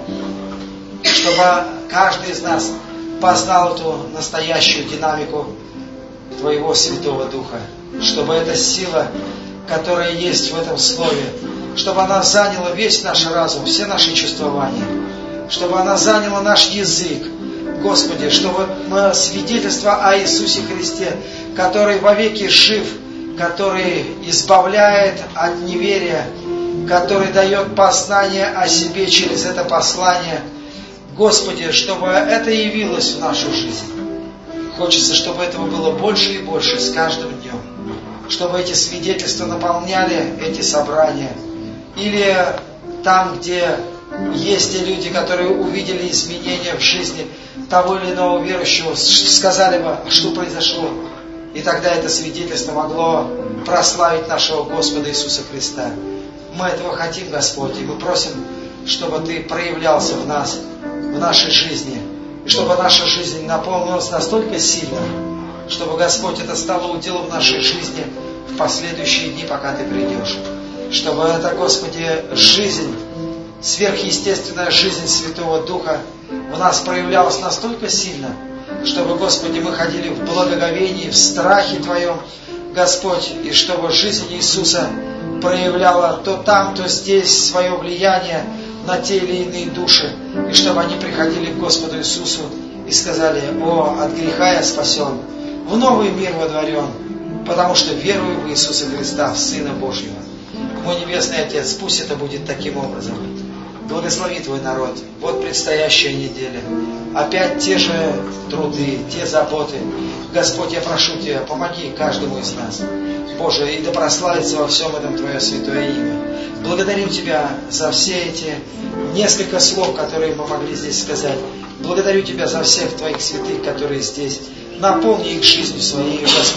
чтобы каждый из нас познал эту настоящую динамику Твоего Святого Духа, чтобы эта сила, которая есть в этом Слове, чтобы она заняла весь наш разум, все наши чувствования, чтобы она заняла наш язык, Господи, чтобы мы свидетельство о Иисусе Христе, который вовеки жив, который избавляет от неверия, который дает познание о себе через это послание. Господи, чтобы это явилось в нашу жизнь. Хочется, чтобы этого было больше и больше с каждым днем. Чтобы эти свидетельства наполняли эти собрания. Или там, где есть те люди, которые увидели изменения в жизни того или иного верующего, сказали бы, что произошло. И тогда это свидетельство могло прославить нашего Господа Иисуса Христа. Мы этого хотим, Господь, и мы просим, чтобы Ты проявлялся в нас, в нашей жизни, и чтобы наша жизнь наполнилась настолько сильно, чтобы, Господь, это стало уделом нашей жизни в последующие дни, пока Ты придешь. Чтобы это, Господи, жизнь, сверхъестественная жизнь Святого Духа в нас проявлялась настолько сильно, чтобы, Господи, мы ходили в благоговении, в страхе Твоем, Господь, и чтобы жизнь Иисуса проявляла то там, то здесь свое влияние на те или иные души, и чтобы они приходили к Господу Иисусу и сказали: «О, от греха я спасен, в новый мир водворен, потому что верую в Иисуса Христа, в Сына Божьего». Мой Небесный Отец, пусть это будет таким образом. Благослови Твой народ. Вот предстоящая неделя. Опять те же труды, те заботы. Господь, я прошу Тебя, помоги каждому из нас. Боже, и да прославится во всем этом Твое святое имя. Благодарим Тебя за все эти несколько слов, которые мы могли здесь сказать. Благодарю Тебя за всех Твоих святых, которые здесь. Наполни их жизнью Своей, Господь.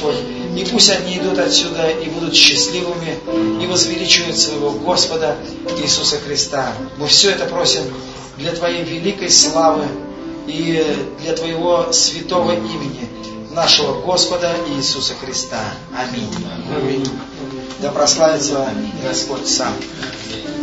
И пусть они идут отсюда и будут счастливыми, и возвеличивают своего Господа Иисуса Христа. Мы все это просим для Твоей великой славы и для Твоего святого имени, нашего Господа Иисуса Христа. Аминь. Аминь. Да прославится Господь сам.